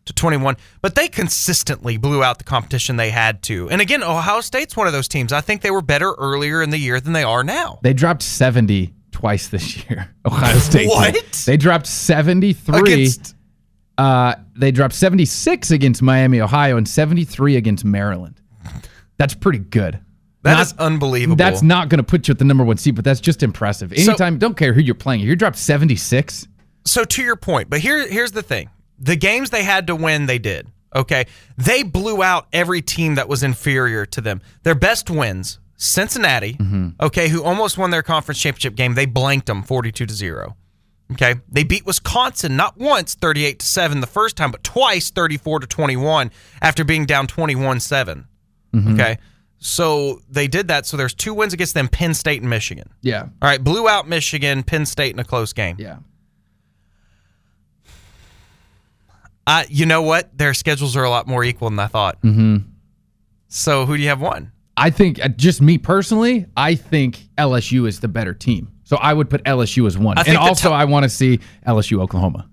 to twenty-one, but they consistently blew out the competition they had to. And again, Ohio State's one of those teams. I think they were better earlier in the year than they are now. They dropped seventy twice this year. Ohio State. What? Did. They dropped seventy-three. Against- uh, they dropped seventy-six against Miami, Ohio, and seventy-three against Maryland. That's pretty good. That not, is unbelievable. That's not going to put you at the number one seed, but that's just impressive. Anytime, so, don't care who you're playing. If you drop seventy-six. So to your point, but here, here's the thing. The games they had to win, they did. Okay. They blew out every team that was inferior to them. Their best wins, Cincinnati, mm-hmm. okay, who almost won their conference championship game, they blanked them forty-two to zero. Okay. They beat Wisconsin not once thirty-eight to seven the first time, but twice thirty-four to twenty-one after being down twenty-one seven. Mm-hmm. Okay. So they did that. So there's two wins against them, Penn State and Michigan. Yeah. All right. Blew out Michigan, Penn State in a close game. Yeah. Uh, you know what? Their schedules are a lot more equal than I thought. Mm-hmm. So who do you have won? I think, uh, just me personally, I think L S U is the better team. So I would put L S U as one. And also, t- I want to see L S U Oklahoma.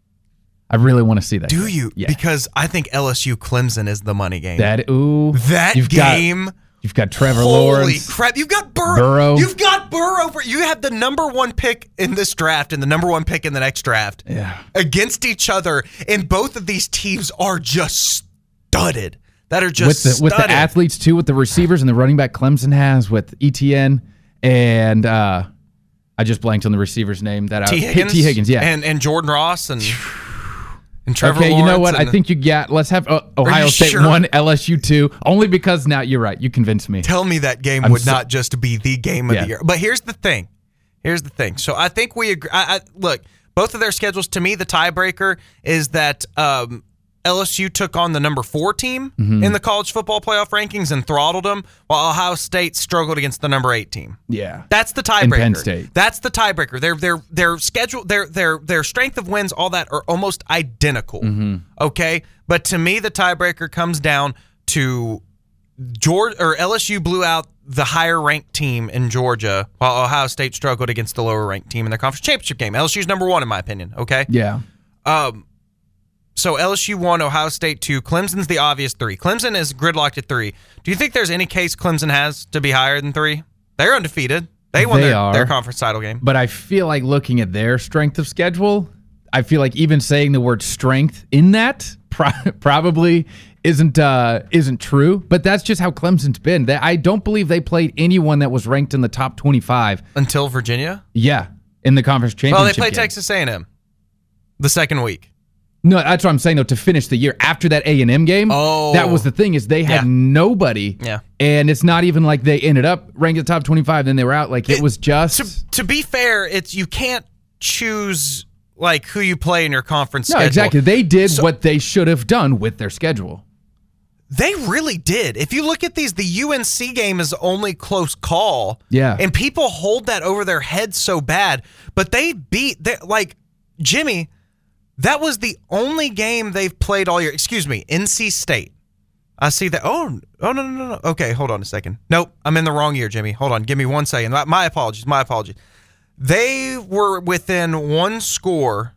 I really want to see that. Do game. you? Yeah. Because I think L S U Clemson is the money game. That ooh, that you've game. Got, you've got Trevor Holy Lawrence. Holy crap! You've got Burrow. Burrow. You've got Burrow. For, you have the number one pick in this draft and the number one pick in the next draft. Yeah. Against each other, and both of these teams are just studded. That are just with the, studded. with the athletes too, with the receivers and the running back Clemson has with Etienne and uh, I just blanked on the receiver's name. That T. Higgins. T. Higgins, yeah, and and Jordan Ross and. And Trevor okay, Lawrence you know what? I the, think you got. Let's have uh, Ohio State sure? one, L S U two. Only because now you're right. You convinced me. Tell me that game I'm would so, not just be the game of yeah. the year. But here's the thing. Here's the thing. So I think we agree. I, I, look, both of their schedules. To me, the tiebreaker is that um, L S U took on the number four team mm-hmm. in the college football playoff rankings and throttled them, while Ohio State struggled against the number eight team. Yeah, that's the tiebreaker. Penn State. That's the tiebreaker. Their their their schedule, their their their strength of wins, all that are almost identical. Mm-hmm. Okay, but to me, the tiebreaker comes down to Georgia or L S U blew out the higher ranked team in Georgia, while Ohio State struggled against the lower ranked team in their conference championship game. L S U's number one in my opinion. Okay. Yeah. Um. So L S U one, Ohio State two. Clemson's the obvious three. Clemson is gridlocked at three. Do you think there's any case Clemson has to be higher than three? They're undefeated. They won they their, are, their conference title game. But I feel like looking at their strength of schedule, I feel like even saying the word strength in that pro- probably isn't uh, isn't true. But that's just how Clemson's been. They, I don't believe they played anyone that was ranked in the top twenty-five. Until Virginia? Yeah, in the conference championship Well, they played game. Texas A and M the second week. No, that's what I'm saying, though, to finish the year after that A and M game, oh, that was the thing, is they had yeah. nobody, yeah. and it's not even like they ended up ranked in the top twenty-five, then they were out. Like, it, it was just... To, to be fair, it's you can't choose, like, who you play in your conference no, schedule. exactly. They did so, what they should have done with their schedule. They really did. If you look at these, the U N C game is only close call. Yeah. And people hold that over their heads so bad, but they beat, they, like, Jimmy... That was the only game they've played all year. Excuse me, N C State. I see that. Oh, oh no, no, no, no. Okay, hold on a second. Nope, I'm in the wrong year, Jimmy. Hold on. Give me one second. My apologies. My apologies. They were within one score.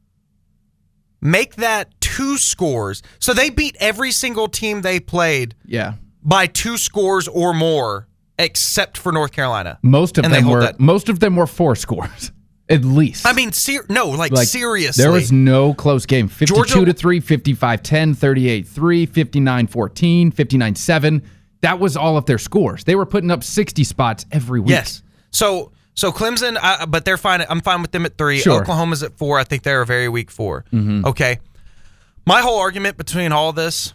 Make that two scores. So they beat every single team they played Yeah. by two scores or more, except for North Carolina. Most of And them they hold were that. most of them were four scores. At least. I mean, ser- no, like, Like, seriously. There was no close game. fifty-two Georgia- to three, fifty-five ten, thirty-eight three, fifty-nine fourteen, fifty-nine seven. That was all of their scores. They were putting up sixty spots every week. Yes. So so Clemson, uh, but they're fine. I'm fine with them at three. Sure. Oklahoma's at four. I think they're a very weak four. Mm-hmm. Okay. My whole argument between all this,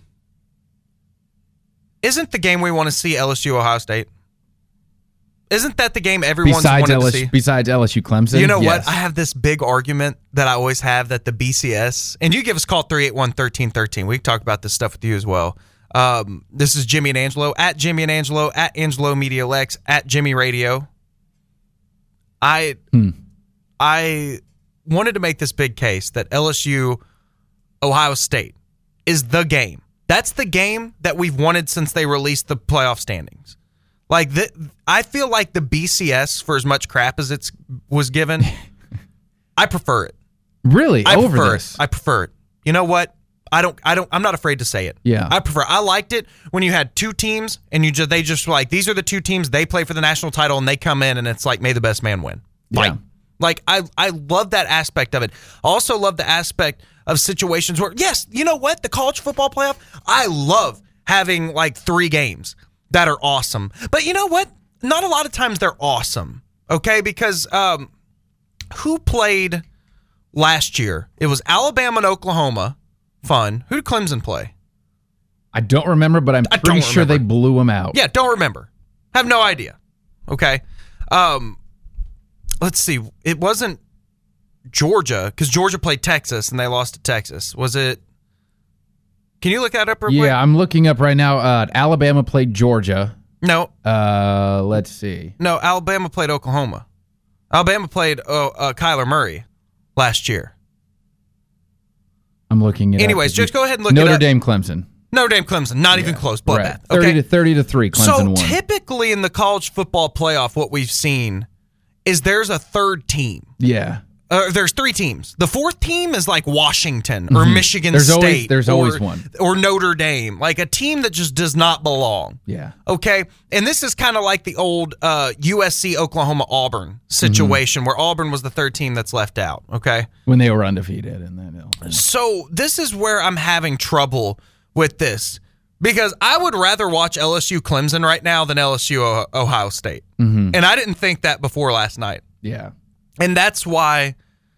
isn't the game we want to see L S U Ohio State? Isn't that the game everyone's Besides wanted L S U, to see? besides L S U Clemson? You know yes. what? I have this big argument that I always have that the B C S, and you give us a call three eight one, one three one three. We can talk about this stuff with you as well. Um, this is Jimmy and Angelo, at Jimmy and Angelo, at Angelo Media Lex, at Jimmy Radio. I Hmm. I wanted to make this big case that L S U Ohio State is the game. That's the game that we've wanted since they released the playoff standings. Like the, I feel like the B C S, for as much crap as it was given, I prefer it. Really? I Over prefer this? it. I prefer it. You know what? I don't. I don't. I'm not afraid to say it. Yeah. I prefer. I liked it when you had two teams and you just they just were like, these are the two teams, they play for the national title and they come in and it's like, may the best man win. Like, Yeah. like I I love that aspect of it. I also love the aspect of situations where, yes, you know what, the college football playoff, I love having like three games that are awesome. But you know what? Not a lot of times they're awesome. Okay, because um, who played last year? It was Alabama and Oklahoma. Fun. Who did Clemson play? I don't remember, but I'm I pretty don't sure remember. they blew him out. Yeah, don't remember. Have no idea. Okay. Um, let's see. It wasn't Georgia, because Georgia played Texas and they lost to Texas. Was it? Can you look that up real quick? Yeah, I'm looking up right now. Uh, Alabama played Georgia. No. Uh, let's see. No, Alabama played Oklahoma. Alabama played uh, uh, Kyler Murray last year. I'm looking at. Anyways, just go ahead and look Notre it up. Dame, Clemson. Notre Dame, Clemson. Not even close. Bloodbath. Right. Okay. thirty to thirty to three. Clemson so won. typically in the college football playoff, what we've seen is there's a third team. Yeah. Uh, there's three teams. The fourth team is like Washington or Michigan There's State. always- there's or, always one. Or Notre Dame. Like a team that just does not belong. Yeah. Okay? And this is kind of like the old uh, U S C, Oklahoma, Auburn situation where Auburn was the third team that's left out. Okay? When they were undefeated, and then yeah. So this is where I'm having trouble with this because I would rather watch L S U Clemson right now than L S U Ohio State. Mm-hmm. And I didn't think that before last night. Yeah. And that's why,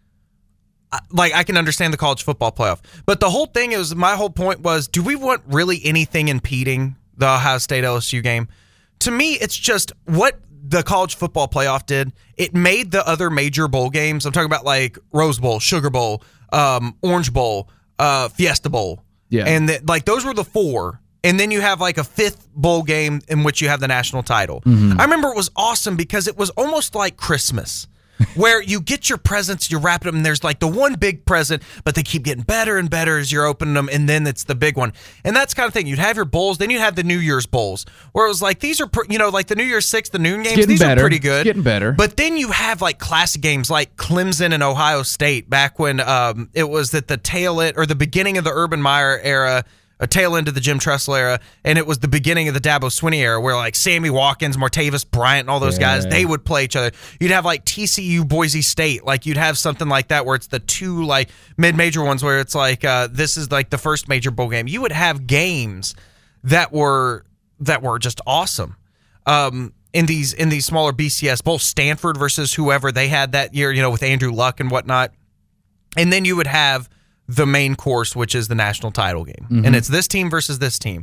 like, I can understand the college football playoff. But the whole thing is, my whole point was, do we want really anything impeding the Ohio State L S U game? To me, it's just what the college football playoff did. It made the other major bowl games, I'm talking about like Rose Bowl, Sugar Bowl, um, Orange Bowl, uh, Fiesta Bowl. Yeah. And the, like those were the four. And then you have like a fifth bowl game in which you have the national title. Mm-hmm. I remember it was awesome because it was almost like Christmas. Where you get your presents, you wrap them, and there's like the one big present, but they keep getting better and better as you're opening them, and then it's the big one. And that's kind of thing. You'd have your bowls, then you'd have the New Year's bowls, where it was like, these are, pr- you know, like the New Year's Six, the noon games, these better. are pretty good. It's getting better. But then you have like classic games like Clemson and Ohio State back when um, it was at the tail end, or the beginning of the Urban Meyer era, a tail end of the Jim Tressel era, and it was the beginning of the Dabo Swinney era where like Sammy Watkins, Martavis Bryant, and all those Yeah. guys, they would play each other. You'd have like T C U, Boise State, like you'd have something like that where it's the two like mid-major ones where it's like uh, this is like the first major bowl game. You would have games that were that were just awesome. Um, in these in these smaller B C S bowls, Stanford versus whoever they had that year, you know, with Andrew Luck and whatnot, and then you would have the main course, which is the national title game. Mm-hmm. And it's this team versus this team.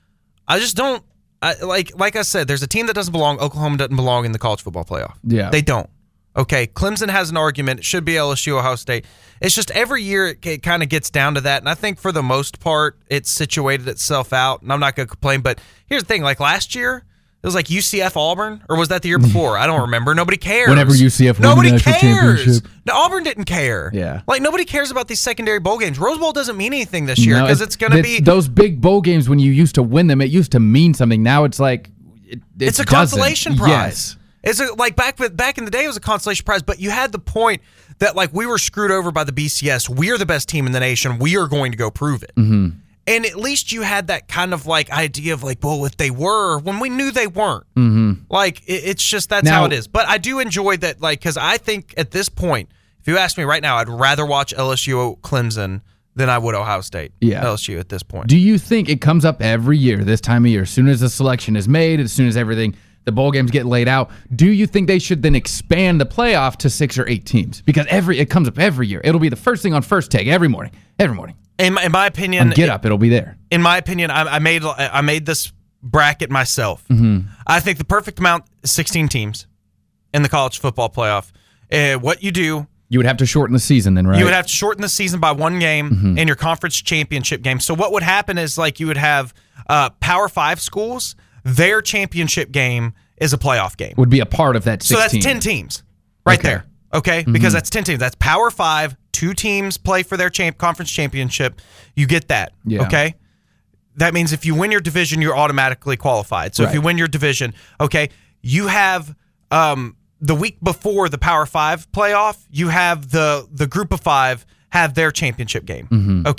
I just don't, I, like like I said, there's a team that doesn't belong. Oklahoma doesn't belong in the college football playoff. Yeah. They don't. Okay, Clemson has an argument. It should be L S U, Ohio State. It's just every year it, it kind of gets down to that. And I think for the most part, it's situated itself out. And I'm not going to complain. But here's the thing. Like last year, it was like U C F Auburn, or was that the year before? I don't remember. Nobody cares. Whenever U C F won the nobody national cares. championship. No, Auburn didn't care. Yeah. Like nobody cares about these secondary bowl games. Rose Bowl doesn't mean anything this year No, because it's going to be. those big bowl games when you used to win them. It used to mean something. Now it's like it, it It's a doesn't. consolation prize. Yes. It's a, like back back in the day, it was a consolation prize, but you had the point that like we were screwed over by the B C S. We are the best team in the nation. We are going to go prove it. Mm-hmm. And at least you had that kind of like idea of like, well, if they were, when we knew they weren't. Mm-hmm. Like it, it's just that's Now- how it is. But I do enjoy that, like, because I think at this point, if you ask me right now, I'd rather watch L S U Clemson than I would Ohio State. Yeah. L S U at this point. Do you think it comes up every year, this time of year, as soon as the selection is made, as soon as everything, the bowl games get laid out, do you think they should then expand the playoff to six or eight teams? Because every it comes up every year. It'll be the first thing on First Take every morning. Every morning. In my, in my opinion, On Get Up, it'll be there. in my opinion, I, I made I made this bracket myself. Mm-hmm. I think the perfect amount is sixteen teams in the college football playoff. Uh, what you do, You would have to shorten the season then, right? you would have to shorten the season by one game Mm-hmm. in your conference championship game. So what would happen is like you would have uh, Power Five schools. Their championship game is a playoff game. would be a part of that So sixteen. that's ten teams right Okay. there. Okay? Mm-hmm. Because that's ten teams. That's Power Five. Two teams play for their champ conference championship. You get that. Yeah. Okay? That means if you win your division, you're automatically qualified. So if Right. you win your division, okay, you have um, the week before the Power Five playoff, you have the the group of five have their championship game. Mm-hmm. Okay?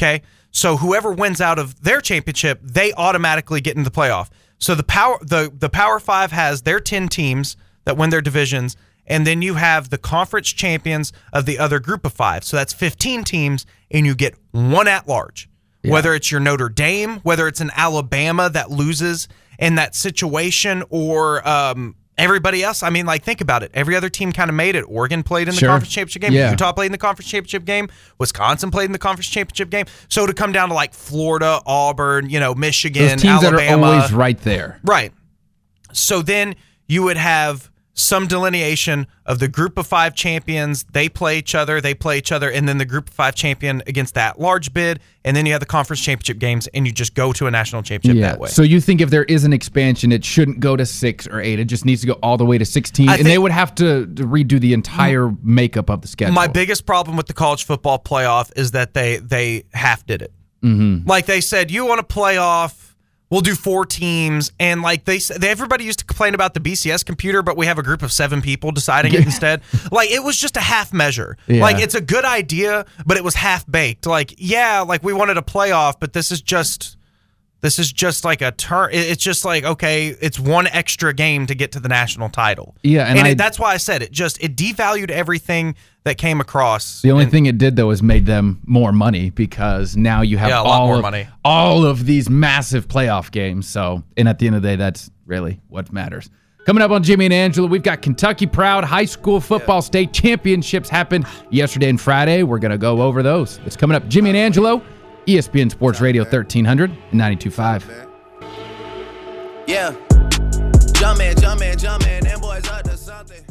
So whoever wins out of their championship, they automatically get into the playoff. So the power the the Power Five has their ten teams that win their divisions, and then you have the conference champions of the other group of five. So that's fifteen teams, and you get one at large. Yeah. Whether it's your Notre Dame, whether it's an Alabama that loses in that situation, or um, everybody else. I mean, like, think about it. Every other team kind of made it. Oregon played in the sure. conference championship game. Yeah. Utah played in the conference championship game. Wisconsin played in the conference championship game. So to come down to like Florida, Auburn, you know, Michigan, those teams Alabama, that are always right there. Right. So then you would have some delineation of the group of five champions. They play each other, they play each other, and then the group of five champion against that large bid, and then you have the conference championship games, and you just go to a national championship yeah. that way. So you think if there is an expansion, it shouldn't go to six or eight. It just needs to go all the way to sixteen, I and they would have to, to redo the entire makeup of the schedule. My biggest problem with the college football playoff is that they they half did it. Mm-hmm. Like they said, you want to play off, we'll do four teams, and like they, they everybody used to complain about the B C S computer, but we have a group of seven people deciding it instead. Like it was just a half measure. Yeah. Like it's a good idea, but it was half baked. Like yeah, like we wanted a playoff, but this is just this is just like a turn. It's just like okay, it's one extra game to get to the national title. Yeah, and, and I, it, that's why I said it. Just it devalued everything that came across. The only and, thing it did though is made them more money because now you have Yeah, a lot all more of, money. all of these massive playoff games. So, and at the end of the day, that's really what matters. Coming up on Jimmy and Angela, we've got Kentucky Proud High School Football yeah. State Championships happened yesterday and Friday. We're going to go over those. It's coming up. Jimmy and Angelo, E S P N Sports Radio thirteen hundred and ninety-two point five. Yeah. Jump in, jump in, jump in. Them boys up to something.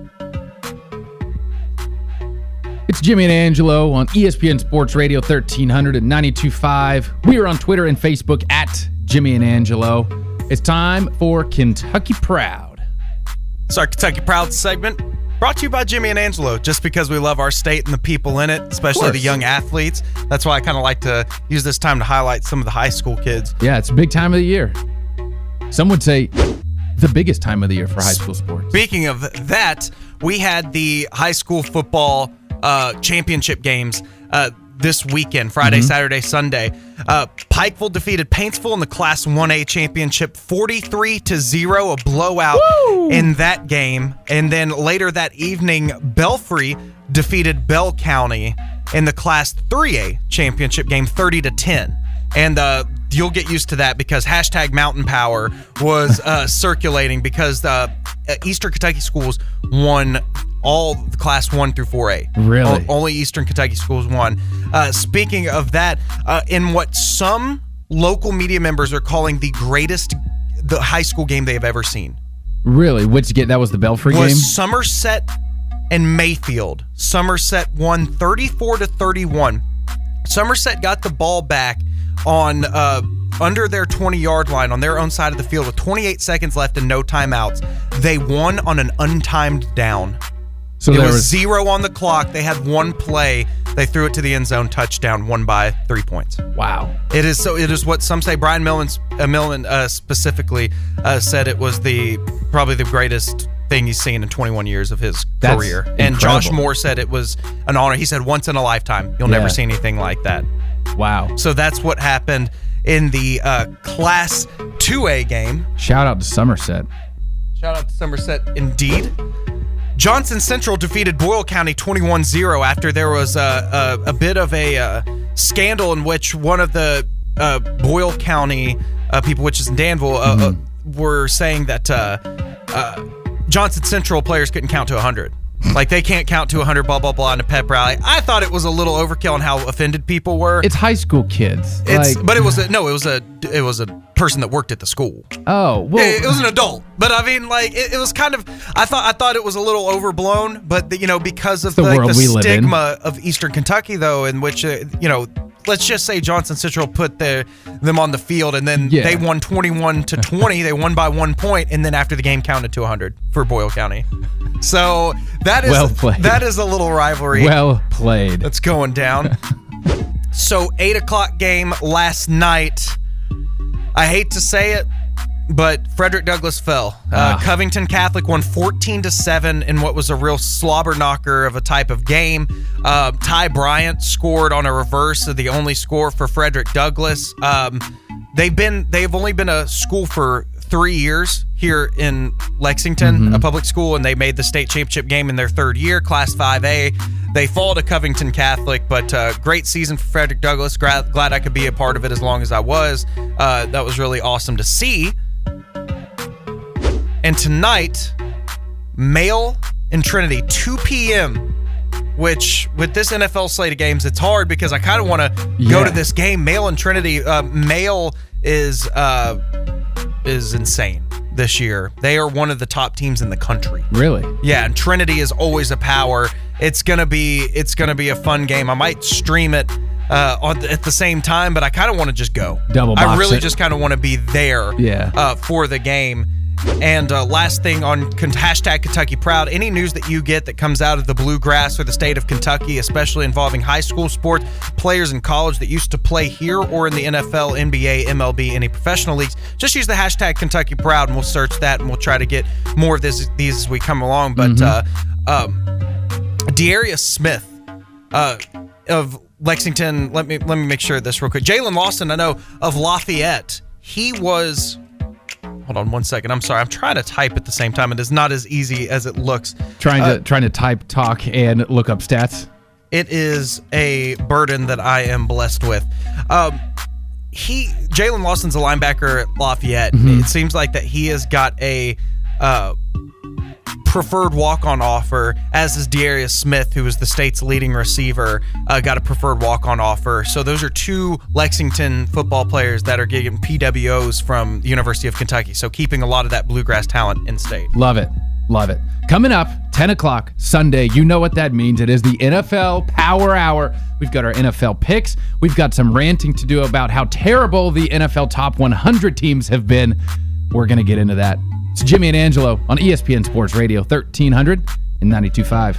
It's Jimmy and Angelo on E S P N Sports Radio thirteen hundred and ninety-two point five. We are on Twitter and Facebook at Jimmy and Angelo. It's time for Kentucky Proud. It's our Kentucky Proud segment, brought to you by Jimmy and Angelo, just because we love our state and the people in it, especially the young athletes. That's why I kind of like to use this time to highlight some of the high school kids. Yeah, it's a big time of the year. Some would say the biggest time of the year for high school sports. Speaking of that, we had the high school football uh, championship games uh, this weekend, Friday, mm-hmm. Saturday, Sunday. Uh, Pikeville defeated Paintsville in the Class one A championship forty-three to zero, a blowout Woo! in that game. And then later that evening, Belfry defeated Bell County in the Class three A championship game thirty to ten. And uh, you'll get used to that because hashtag Mountain Power was uh, circulating because uh, Eastern Kentucky schools won all the Class one through four A. Really? O- only Eastern Kentucky schools won. Uh, speaking of that, uh, in what some local media members are calling the greatest the high school game they have ever seen. Really? Which game? That was the Belfry was game? Somerset and Mayfield. Somerset won thirty-four to thirty-one. Somerset got the ball back on uh, under their twenty-yard line on their own side of the field with twenty-eight seconds left and no timeouts. They won on an untimed down. So it there was, was zero on the clock. They had one play. They threw it to the end zone, touchdown, won by three points. Wow. It is so. It is what some say. Brian Millman, uh, Millman uh, specifically uh, said it was the probably the greatest thing he's seen in twenty-one years of his That's career. incredible. And Josh Moore said it was an honor. He said once in a lifetime. You'll Yeah. never see anything like that. Wow. So that's what happened in the uh, Class two A game. Shout out to Somerset. Shout out to Somerset, indeed. Johnson Central defeated Boyle County twenty-one zero after there was a, a, a bit of a uh, scandal in which one of the uh, Boyle County uh, people, which is in Danville, uh, mm-hmm. uh, were saying that uh, uh, Johnson Central players couldn't count to one hundred. Like, they can't count to one hundred, blah, blah, blah, in a pep rally. I thought it was a little overkill on how offended people were. It's high school kids. It's, like, but it was a, no, it was a it was a person that worked at the school. Oh, well, it, it was an adult, but I mean, like, it, it was kind of. I thought I thought it was a little overblown, but the, you know, because of the, the, world the we live in. stigma of Eastern Kentucky, though, in which uh, you know, let's just say Johnson Central put the, them on the field, and then Yeah. they won twenty-one to twenty. They won by one point, and then after the game counted to one hundred for Boyle County. So that is Well played. that is a little rivalry. Well played. That's going down. So eight o'clock game last night. I hate to say it, but Frederick Douglass fell. Uh, Ah. Covington Catholic won fourteen to seven in what was a real slobber knocker of a type of game. Uh, Ty Bryant scored on a reverse of the only score for Frederick Douglass. Um, they've been they've only been a school for three years here in Lexington, Mm-hmm. a public school, and they made the state championship game in their third year, Class five A. They fall to Covington Catholic, but uh, great season for Frederick Douglass. Gra- glad I could be a part of it as long as I was. Uh, that was really awesome to see. And tonight, Male and Trinity, two p.m., which with this N F L slate of games, it's hard because I kind of want to Yeah. go to this game. Male and Trinity, uh, Male is uh, is insane this year. They are one of the top teams in the country. Really? Yeah, and Trinity is always a power. It's gonna be it's gonna be a fun game. I might stream it uh, on, at the same time, but I kind of want to just go. Double I box really it. just kind of want to be there. Yeah. Uh, for the game. And uh, last thing on con- hashtag Kentucky Proud, any news that you get that comes out of the Bluegrass or the state of Kentucky, especially involving high school sports, players in college that used to play here or in the N F L, N B A, M L B, any professional leagues, just use the hashtag Kentucky Proud and we'll search that and we'll try to get more of this these as we come along. But Mm-hmm. uh, um, Dearius Smith uh, of Lexington, let me let me make sure of this real quick. Jalen Lawson, I know, of Lafayette, he was... Hold on one second. I'm sorry. I'm trying to type at the same time. It is not as easy as it looks. Trying Uh, to trying to type, talk, and look up stats. It is a burden that I am blessed with. Um, he Jalen Lawson's a linebacker at Lafayette. It seems like that he has got a uh, preferred walk-on offer, as is Dearius Smith, who is the state's leading receiver, uh, got a preferred walk-on offer. So those are two Lexington football players that are getting P W Os from the University of Kentucky. So keeping a lot of that Bluegrass talent in state. Love it. Love it. Coming up, ten o'clock Sunday. You know what that means. It is the N F L Power Hour. We've got our N F L picks. We've got some ranting to do about how terrible the N F L top one hundred teams have been. We're going to get into that. It's Jimmy and Angelo on E S P N Sports Radio thirteen hundred and ninety-two point five.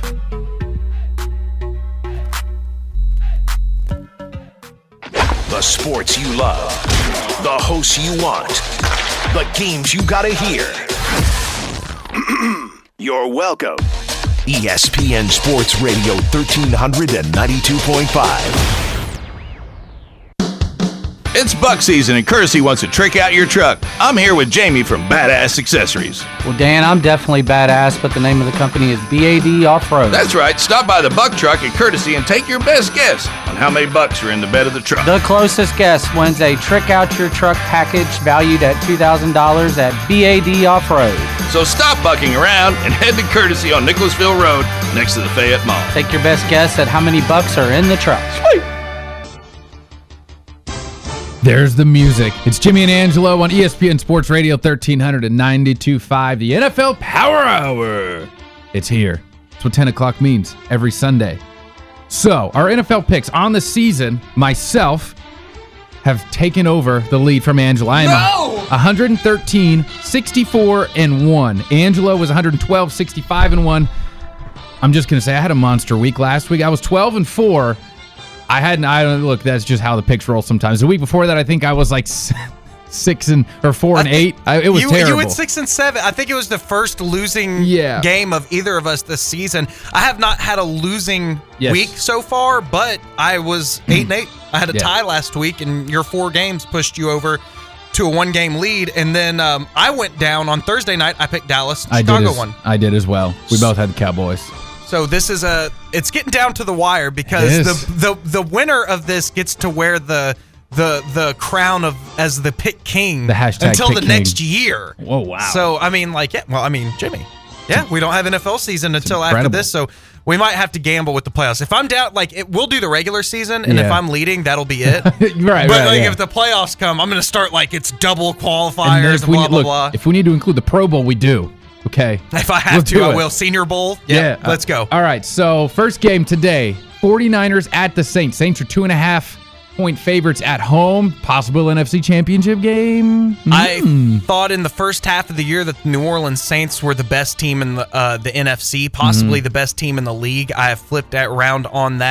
The sports you love, the hosts you want, the games you gotta hear. You're welcome. E S P N Sports Radio thirteen hundred and ninety-two point five. It's buck season and Courtesy wants to trick out your truck. I'm here with Jamie from Badass Accessories. Well, Dan, I'm definitely badass, but the name of the company is B A D Off-Road. That's right. Stop by the Buck Truck at Courtesy and take your best guess on how many bucks are in the bed of the truck. The closest guess wins a Trick Out Your Truck package valued at two thousand dollars at B A D Off-Road. So stop bucking around and head to Courtesy on Nicholasville Road next to the Fayette Mall. Take your best guess at how many bucks are in the truck. There's the music. It's Jimmy and Angelo on E S P N Sports Radio thirteen hundred and ninety-two point five, the N F L Power Hour. It's here. That's what ten o'clock means every Sunday. So, our N F L picks on the season, myself, have taken over the lead from Angelo. I am No! one hundred thirteen, sixty-four, and one. Angelo was one hundred twelve, sixty-five, and one. I'm just going to say I had a monster week last week. I was twelve and four. I hadn't, I don't, look, that's just how the picks roll sometimes. The week before that, I think I was like six and, or four and eight. I, it was you, terrible. You went six and seven. I think it was the first losing Yeah. game of either of us this season. I have not had a losing Yes. week so far, but I was eight and eight. I had a Yeah. tie last week, and your four games pushed you over to a one-game lead. And then um, I went down on Thursday night. I picked Dallas. I did, Chicago as, won. I did as well. We both had the Cowboys. So this is a. It's getting down to the wire It because is. the, the the winner of this gets to wear the the the crown of as the pick king The hashtag until pick the king. next year. Whoa, wow. So I mean, like, yeah. Well, I mean, Jimmy. Yeah, we don't have N F L season until after incredible. this, so we might have to gamble with the playoffs. If I'm down, like, it, we'll do the regular season, and if Yeah. I'm leading, that'll be it. right, But right, like, yeah. if the playoffs come, I'm going to start like it's double And then qualifiers if and we, blah blah look, blah. if we need to include the Pro Bowl, we do. Okay. If I have Let's to, do I it. will. Senior Bowl. Yeah, uh, let's go. All right, so first game today, 49ers at the Saints. Saints are two and a half point favorites at home. Possible N F C Championship game. I Hmm. thought in the first half of the year that the New Orleans Saints were the best team in the uh, the N F C, possibly Mm-hmm. the best team in the league. I have flipped that around on that,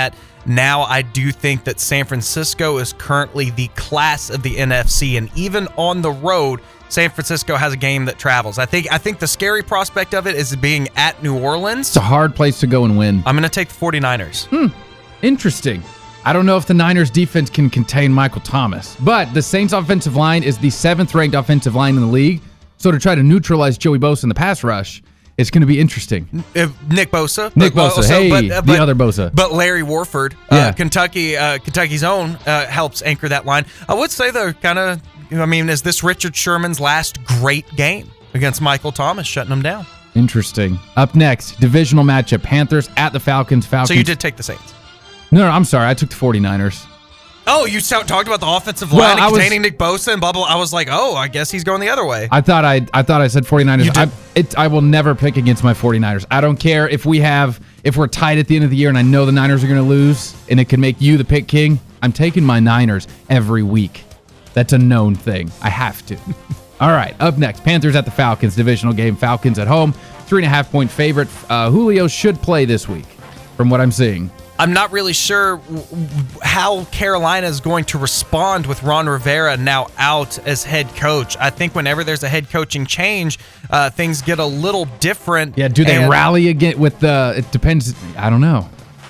Now I do think that San Francisco is currently the class of the N F C, and even on the road, San Francisco has a game that travels. I think I think the scary prospect of it is being at New Orleans. It's a hard place to go and win. I'm going to take the 49ers. Hmm. Interesting. I don't know if the Niners defense can contain Michael Thomas, but the Saints offensive line is the seventh ranked offensive line in the league. So to try to neutralize Joey Bosa in the pass rush, it's going to be interesting. Uh, Nick Bosa. Nick but, Bosa. also, hey, but, uh, the but, other Bosa. But Larry Warford, Yeah. uh, Kentucky, uh, Kentucky's own, uh, helps anchor that line. I would say though, kind of, I mean, is this Richard Sherman's last great game against Michael Thomas, shutting him down? Interesting. Up next, divisional matchup: Panthers at the Falcons. Falcons. So you did take the Saints. No, no, I'm sorry. I took the 49ers. Oh, you talked about the offensive Well, line I was- containing Nick Bosa and blah, blah. I was like, oh, I guess he's going the other way. I thought I I thought I said 49ers. You did. I, it, I will never pick against my 49ers. I don't care if we have if we're tied at the end of the year and I know the Niners are going to lose and it can make you the pick king. I'm taking my Niners every week. That's a known thing. I have to. All right, up next, Panthers at the Falcons, divisional game. Falcons at home, three and a half point favorite. Uh, Julio should play this week, from what I'm seeing. I'm not really sure w- w- how Carolina is going to respond with Ron Rivera now out as head coach. I think whenever there's a head coaching change, uh, things get a little different. Yeah, do they and rally again with the? It depends. I don't know.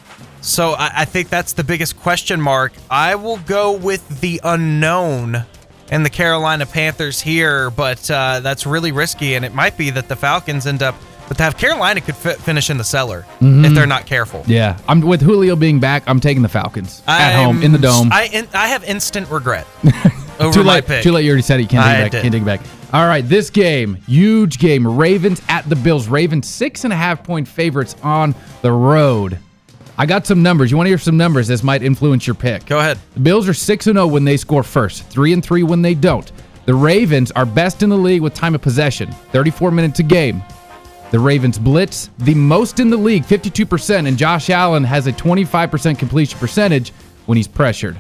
So I, I think that's the biggest question mark. I will go with the unknown and the Carolina Panthers here, but uh, that's really risky, and it might be that the Falcons end up. But to have Carolina could fi- finish in the cellar Mm-hmm. if they're not careful. Yeah, I'm with Julio being back. I'm taking the Falcons at I'm- home in the dome. I in, I have instant regret over too my late. pick. Too late. You already said it. You can't I take it back. did. Can't take it back. All right, this game, huge game. Ravens at the Bills. Ravens six and a half point favorites on the road. I got some numbers. You want to hear some numbers? This might influence your pick. Go ahead. The Bills are six and zero when they score first. Three and three when they don't. The Ravens are best in the league with time of possession, thirty-four minutes a game. The Ravens blitz the most in the league, fifty-two percent, and Josh Allen has a twenty-five percent completion percentage when he's pressured.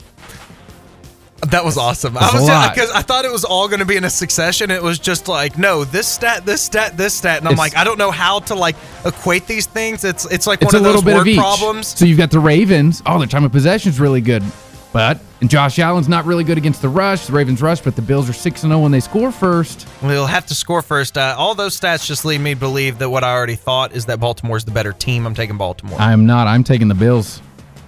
That was awesome. That's I was a lot. because I thought it was all going to be in a succession. It was just like, no, this stat, this stat, this stat, and I'm It's- like, I don't know how to like equate these things. It's it's like It's one a of little those bit word of each. problems. So you've got the Ravens. Oh, their time of possession is really good. But and Josh Allen's not really good against the rush. The Ravens rush, but the Bills are six and zero when they score first. We'll have to score first. Uh, all those stats just lead me to believe that what I already thought is that Baltimore's the better team. I'm taking Baltimore. I am not. I'm taking the Bills.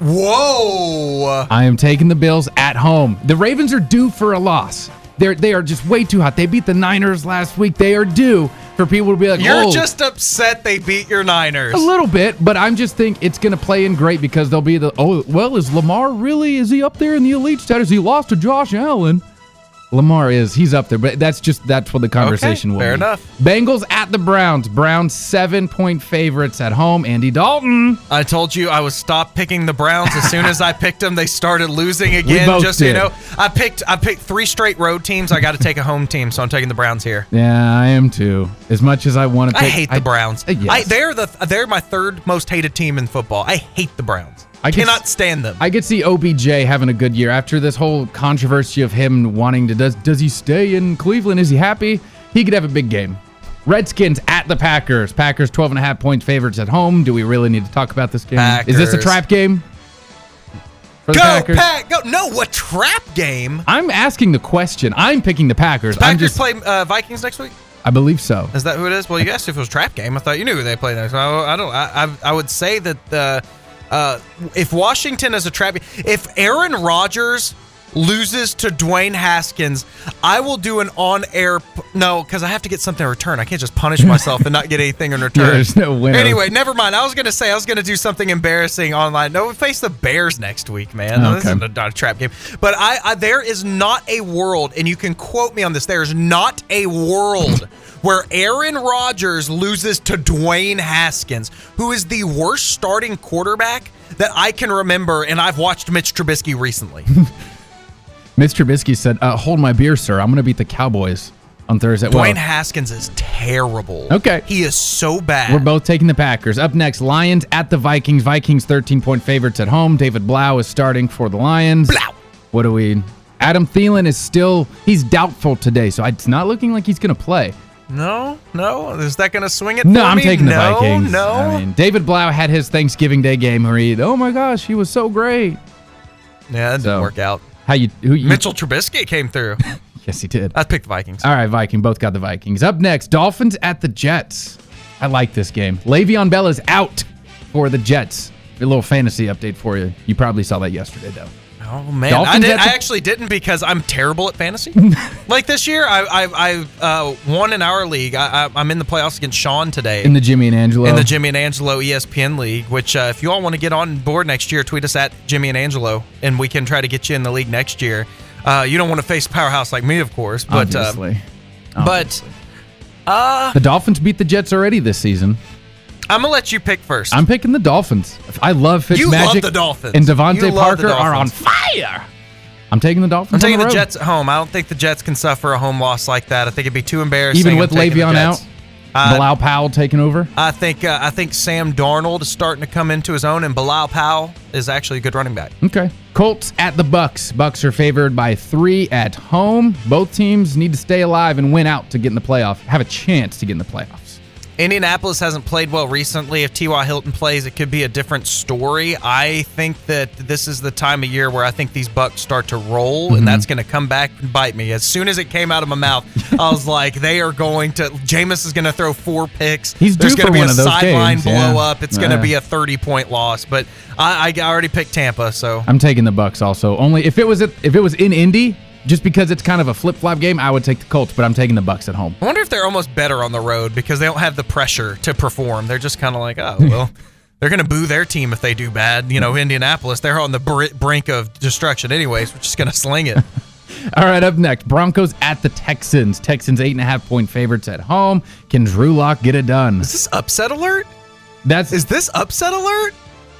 Whoa! I am taking the Bills at home. The Ravens are due for a loss. They're they are just way too hot. They beat the Niners last week. They are due for people to be like, You're oh, just upset they beat your Niners. a little bit, but I'm just think it's going to play in great because they'll be the, oh, well, is Lamar really, is he up there in the elite status? He lost to Josh Allen. Lamar is. He's up there, but that's just, that's what the conversation will fair be. enough. Bengals at the Browns. Browns seven-point favorites at home. Andy Dalton. I told you I would stop picking the Browns as soon as I picked them. They started losing again. both Just so you did. know, I picked I picked three straight road teams. I got to take a home team, so I'm taking the Browns here. Yeah, I am too. As much as I want to I take. hate the Browns. Uh, yes. I, they're the they're my third most hated team in football. I hate the Browns. I I can cannot s- stand them. I could see O B J having a good year after this whole controversy of him wanting to does does he stay in Cleveland? Is he happy? He could have a big game. Redskins at the Packers. Packers twelve and a half point favorites at home. Do we really need to talk about this game? Is this a Packers. trap game? For the go Packers? Pack! Go! No, what trap game? I'm asking the question. I'm picking the Packers. I'm Packers just play uh, Vikings next week. I believe so. Is that who it is? Well, you asked if it was trap game. I thought you knew who they played next. I, I don't. I, I I would say that uh, uh, if Washington is a trap, if Aaron Rodgers loses to Dwayne Haskins, I will do an on-air. P- no, because I have to get something in return. I can't just punish myself and not get anything in return. Yeah, there's no winner. Anyway, never mind. I was gonna say I was gonna do something embarrassing online. No, we face the Bears next week, man. No, this Okay. isn't a, not a trap game. But I, I, there is not a world, and you can quote me on this. There is not a world where Aaron Rodgers loses to Dwayne Haskins, who is the worst starting quarterback that I can remember, and I've watched Mitch Trubisky recently. Mitch Trubisky said, uh, hold my beer, sir. I'm going to beat the Cowboys on Thursday. Dwayne Well, Haskins is terrible. Okay. He is so bad. we're both taking the Packers. Up next, Lions at the Vikings. Vikings thirteen-point favorites at home. David Blau is starting for the Lions. Blau. What do we... Adam Thielen is still... He's doubtful today, so it's not looking like he's going to play. No, no. Is that going to swing it No, for I'm me? taking the no, Vikings. No, I mean, David Blau had his Thanksgiving Day game where he, oh my gosh, he was so great. Yeah, that didn't So, work out. How you? Who you? Mitchell Trubisky came through. Yes, he did. I picked the Vikings. All right, Viking. Both got the Vikings. Up next, Dolphins at the Jets. I like this game. Le'Veon Bell is out for the Jets. A little fantasy update for you. You probably saw that yesterday, though. Oh man, Dolphins I, did, at the- I actually didn't because I'm terrible at fantasy. Like this year, I I, I uh, won in our league. I, I, I'm in the playoffs against Sean today In the Jimmy and Angelo. in the Jimmy and Angelo E S P N league. Which, uh, if you all want to get on board next year, tweet us at Jimmy and Angelo, and we can try to get you in the league next year. Uh, you don't want to face a powerhouse like me, of course, but uh, Obviously. but uh, The Dolphins beat the Jets already this season. I'm gonna let you pick first. I'm picking the Dolphins. I love Fitzmagic. You love the Dolphins. And You Devontae love the Parker are on Dolphins. fire. I'm taking the Dolphins. I'm taking on the the road. Jets at home. I don't think the Jets can suffer a home loss like that. I think it'd be too embarrassing. Even I'm with taking the Le'Veon Jets. out. Uh, Bilal Powell taking over. I think uh, I think Sam Darnold is starting to come into his own, and Bilal Powell is actually a good running back. Okay. Colts at the Bucks. Bucks are favored by three at home. Both teams need to stay alive and win out to get in the playoff. Have a chance to get in the playoffs. Indianapolis hasn't played well recently. If T Y. Hilton plays, it could be a different story. I think that this is the time of year where I think these Bucks start to roll, Mm-hmm. and that's going to come back and bite me. As soon as it came out of my mouth, I was like, they are going to – Jameis is going to throw four picks. He's due There's going for to be one a of those sideline games, blow yeah. up. It's going to Yeah. be a thirty-point loss. But I, I already picked Tampa, so – I'm taking the Bucks also. Only if it was at, if it was in Indy, just because it's kind of a flip-flop game, I would take the Colts, but I'm taking the Bucks at home. I wonder if they're almost better on the road because they don't have the pressure to perform. They're just kind of like, oh, well, they're going to boo their team if they do bad. You know, Indianapolis, they're on the br- brink of destruction anyways. We're just going to sling it. All right, up next, Broncos at the Texans. Texans eight and a half point favorites at home. Can Drew Lock get it done? Is this upset alert? That's Is this upset alert?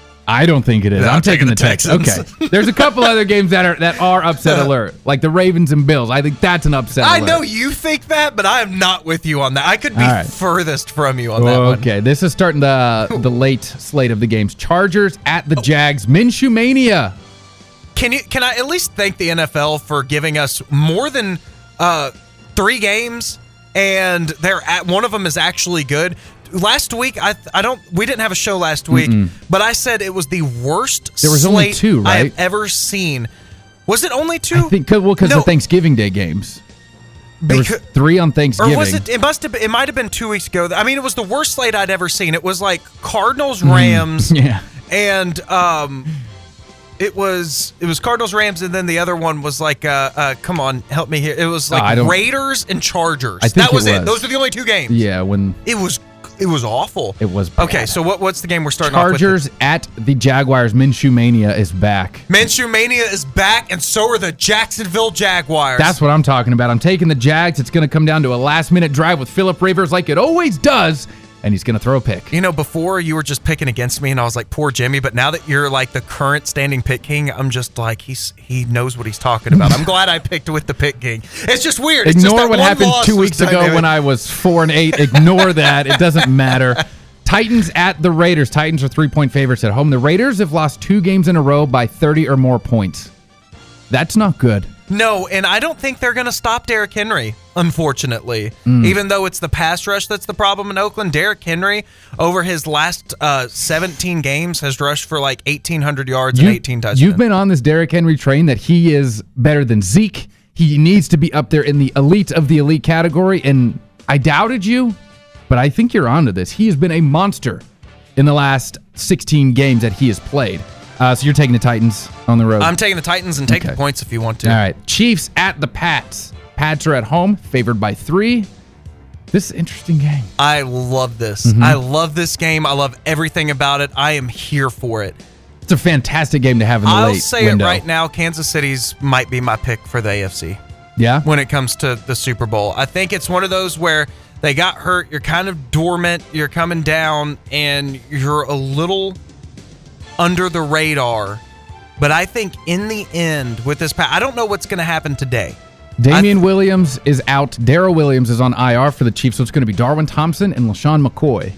I don't think it is. No, I'm, I'm taking, taking the the Texans. Texans. Okay. There's a couple other games that are that are upset alert, like the Ravens and Bills. I think that's an upset I alert. know you think that, but I am not with you on that. I could be All right. furthest from you on that one. Okay, this is starting the the late slate of the games. Chargers at the Jags. Minshew mania. Can you? Can I at least thank the N F L for giving us more than uh, three games, and they're at one of them is actually good. Last week, I I don't we didn't have a show last week, Mm-mm. but I said it was the worst There was slate only two, I right? have ever seen. Was it only two? I think well because No. the Thanksgiving Day games. There was Becau- three on Thanksgiving. Or was it? It must have. Been, it might have been two weeks ago. I mean, it was the worst slate I'd ever seen. It was like Cardinals, Mm. Rams, Yeah. and um, it was it was Cardinals, Rams, and then the other one was like, uh, uh come on, help me here. It was Oh, I like don't- Raiders and Chargers. I think that was it it. was. Those were the only two games. Yeah, when It was it was awful. it was bad. Okay, so what what's the game we're starting Chargers off at the Jaguars. Minshew mania is back. with? Minshew Mania is back, and so are the Jacksonville Jaguars. That's what I'm talking about. I'm taking the Jags. It's going to come down to a last-minute drive with Philip Rivers like it always does, and he's going to throw a pick. You know, before you were just picking against me, and I was like, poor Jimmy. But now that you're like the current standing pick king, I'm just like, he's he knows what he's talking about. I'm glad I picked with the pick king. It's just weird. It's just Ignore that what one happened loss two was weeks ago dynamic. when I was four and eight. Ignore that. It doesn't matter. Titans at the Raiders. Titans are three-point favorites at home. The Raiders have lost two games in a row by thirty or more points. That's not good. No, and I don't think they're going to stop Derrick Henry, unfortunately. Mm. Even though it's the pass rush that's the problem in Oakland, Derrick Henry, over his last uh, seventeen games, has rushed for like eighteen hundred yards and eighteen touchdowns. You've been on this Derrick Henry train that he is better than Zeke. He needs to be up there in the elite of the elite category, and I doubted you, but I think you're onto this. He has been a monster in the last sixteen games that he has played. Uh, so you're taking the Titans on the road. I'm taking the Titans and take Okay. the points if you want to. All right. Chiefs at the Pats. Pats are at home, favored by three. This is an interesting game. I love this. Mm-hmm. I love this game. I love everything about it. I am here for it. It's a fantastic game to have in the I'll late say window. it right now. Kansas City's might be my pick for the A F C Yeah? when it comes to the Super Bowl. I think it's one of those where they got hurt. You're kind of dormant. You're coming down, and you're a little under the radar. But I think in the end, with this, pa- I don't know what's going to happen today. Damian Williams is out. Darrell Williams is on I R for the Chiefs, so it's going to be Darwin Thompson and LaShawn McCoy.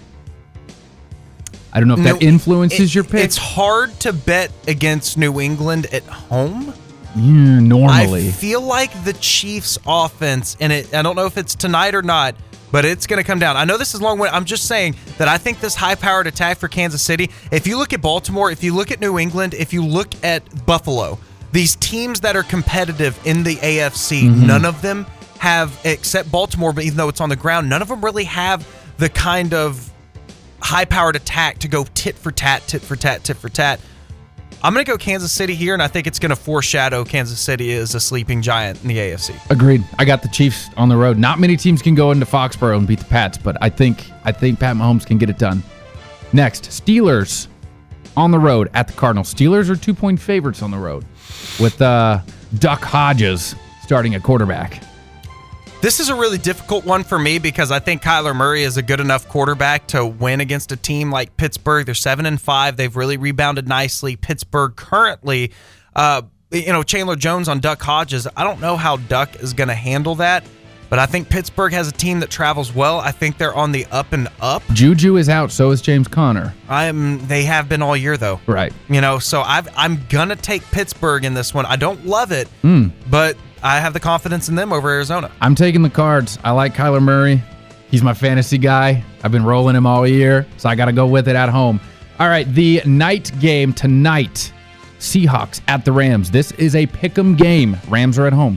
I don't know if No, that influences it- your pick. It's hard to bet against New England at home. Yeah, normally. I feel like the Chiefs' offense, and it, I don't know if it's tonight or not, but it's going to come down. I know this is long winded. I'm just saying that I think this high-powered attack for Kansas City, if you look at Baltimore, if you look at New England, if you look at Buffalo, these teams that are competitive in the A F C, mm-hmm. none of them have, except Baltimore, but even though it's on the ground, none of them really have the kind of high-powered attack to go tit for tat, tit for tat, tit for tat. I'm going to go Kansas City here, and I think it's going to foreshadow Kansas City as a sleeping giant in the A F C. Agreed. I got the Chiefs on the road. Not many teams can go into Foxborough and beat the Pats, but I think I think Pat Mahomes can get it done. Next, Steelers on the road at the Cardinals. Steelers are two-point favorites on the road with uh, Duck Hodges starting at quarterback. This is a really difficult one for me because I think Kyler Murray is a good enough quarterback to win against a team like Pittsburgh. They're seven and five. They've really rebounded nicely. Pittsburgh currently, uh, you know, Chandler Jones on Duck Hodges. I don't know how Duck is going to handle that, but I think Pittsburgh has a team that travels well. I think they're on the up and up. Juju is out, so is James Conner. I am. They have been all year though. Right. You know, so I've, I'm gonna take Pittsburgh in this one. I don't love it, mm. but I have the confidence in them over Arizona. I'm taking the Cards. I like Kyler Murray. He's my fantasy guy. I've been rolling him all year, so I got to go with it at home. All right, the night game tonight, Seahawks at the Rams. This is a pick'em game. Rams are at home.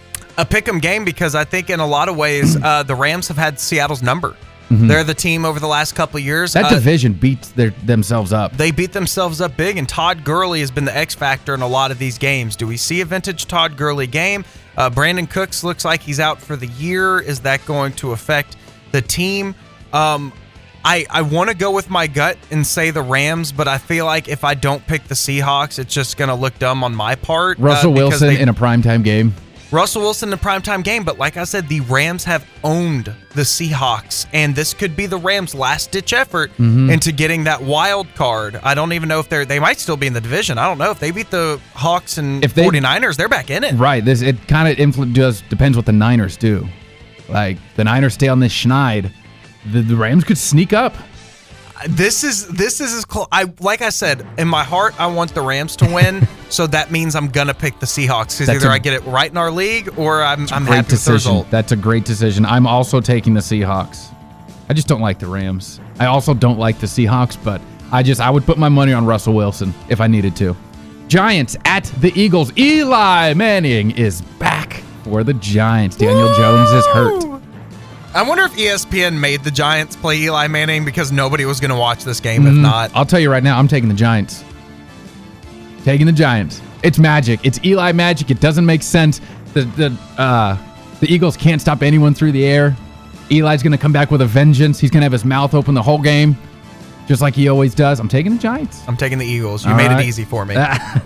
A pick'em game because I think in a lot of ways uh, the Rams have had Seattle's number. Mm-hmm. They're the team over the last couple of years. That uh, division beats their, themselves up. They beat themselves up big, and Todd Gurley has been the X factor in a lot of these games. Do we see a vintage Todd Gurley game? Uh, Brandon Cooks looks like he's out for the year. Is that going to affect the team? Um, I, I want to go with my gut and say the Rams, but I feel like if I don't pick the Seahawks, it's just going to look dumb on my part. Russell uh, Wilson they, in a primetime game. Russell Wilson in a primetime game, but like I said, the Rams have owned the Seahawks, and this could be the Rams' last-ditch effort mm-hmm. into getting that wild card. I don't even know if they're they might still be in the division. I don't know. If they beat the Hawks and if they, 49ers, they're back in it. Right. This It kind of influ- does depends what the Niners do. Like, the Niners stay on this schneid, the, the Rams could sneak up. This is this is as close. I like I said in my heart, I want the Rams to win, so that means I'm gonna pick the Seahawks because either a, I get it right in our league or I'm I'm happy decision. with the result. That's a great decision. I'm also taking the Seahawks. I just don't like the Rams. I also don't like the Seahawks, but I just I would put my money on Russell Wilson if I needed to. Giants at the Eagles. Eli Manning is back for the Giants. Daniel Woo! Jones is hurt. I wonder if E S P N made the Giants play Eli Manning because nobody was going to watch this game mm, if not. I'll tell you right now, I'm taking the Giants. Taking the Giants. It's magic. It's Eli magic. It doesn't make sense. The the uh, the Eagles can't stop anyone through the air. Eli's going to come back with a vengeance. He's going to have his mouth open the whole game, just like he always does. I'm taking the Giants. I'm taking the Eagles. You All made right. it easy for me.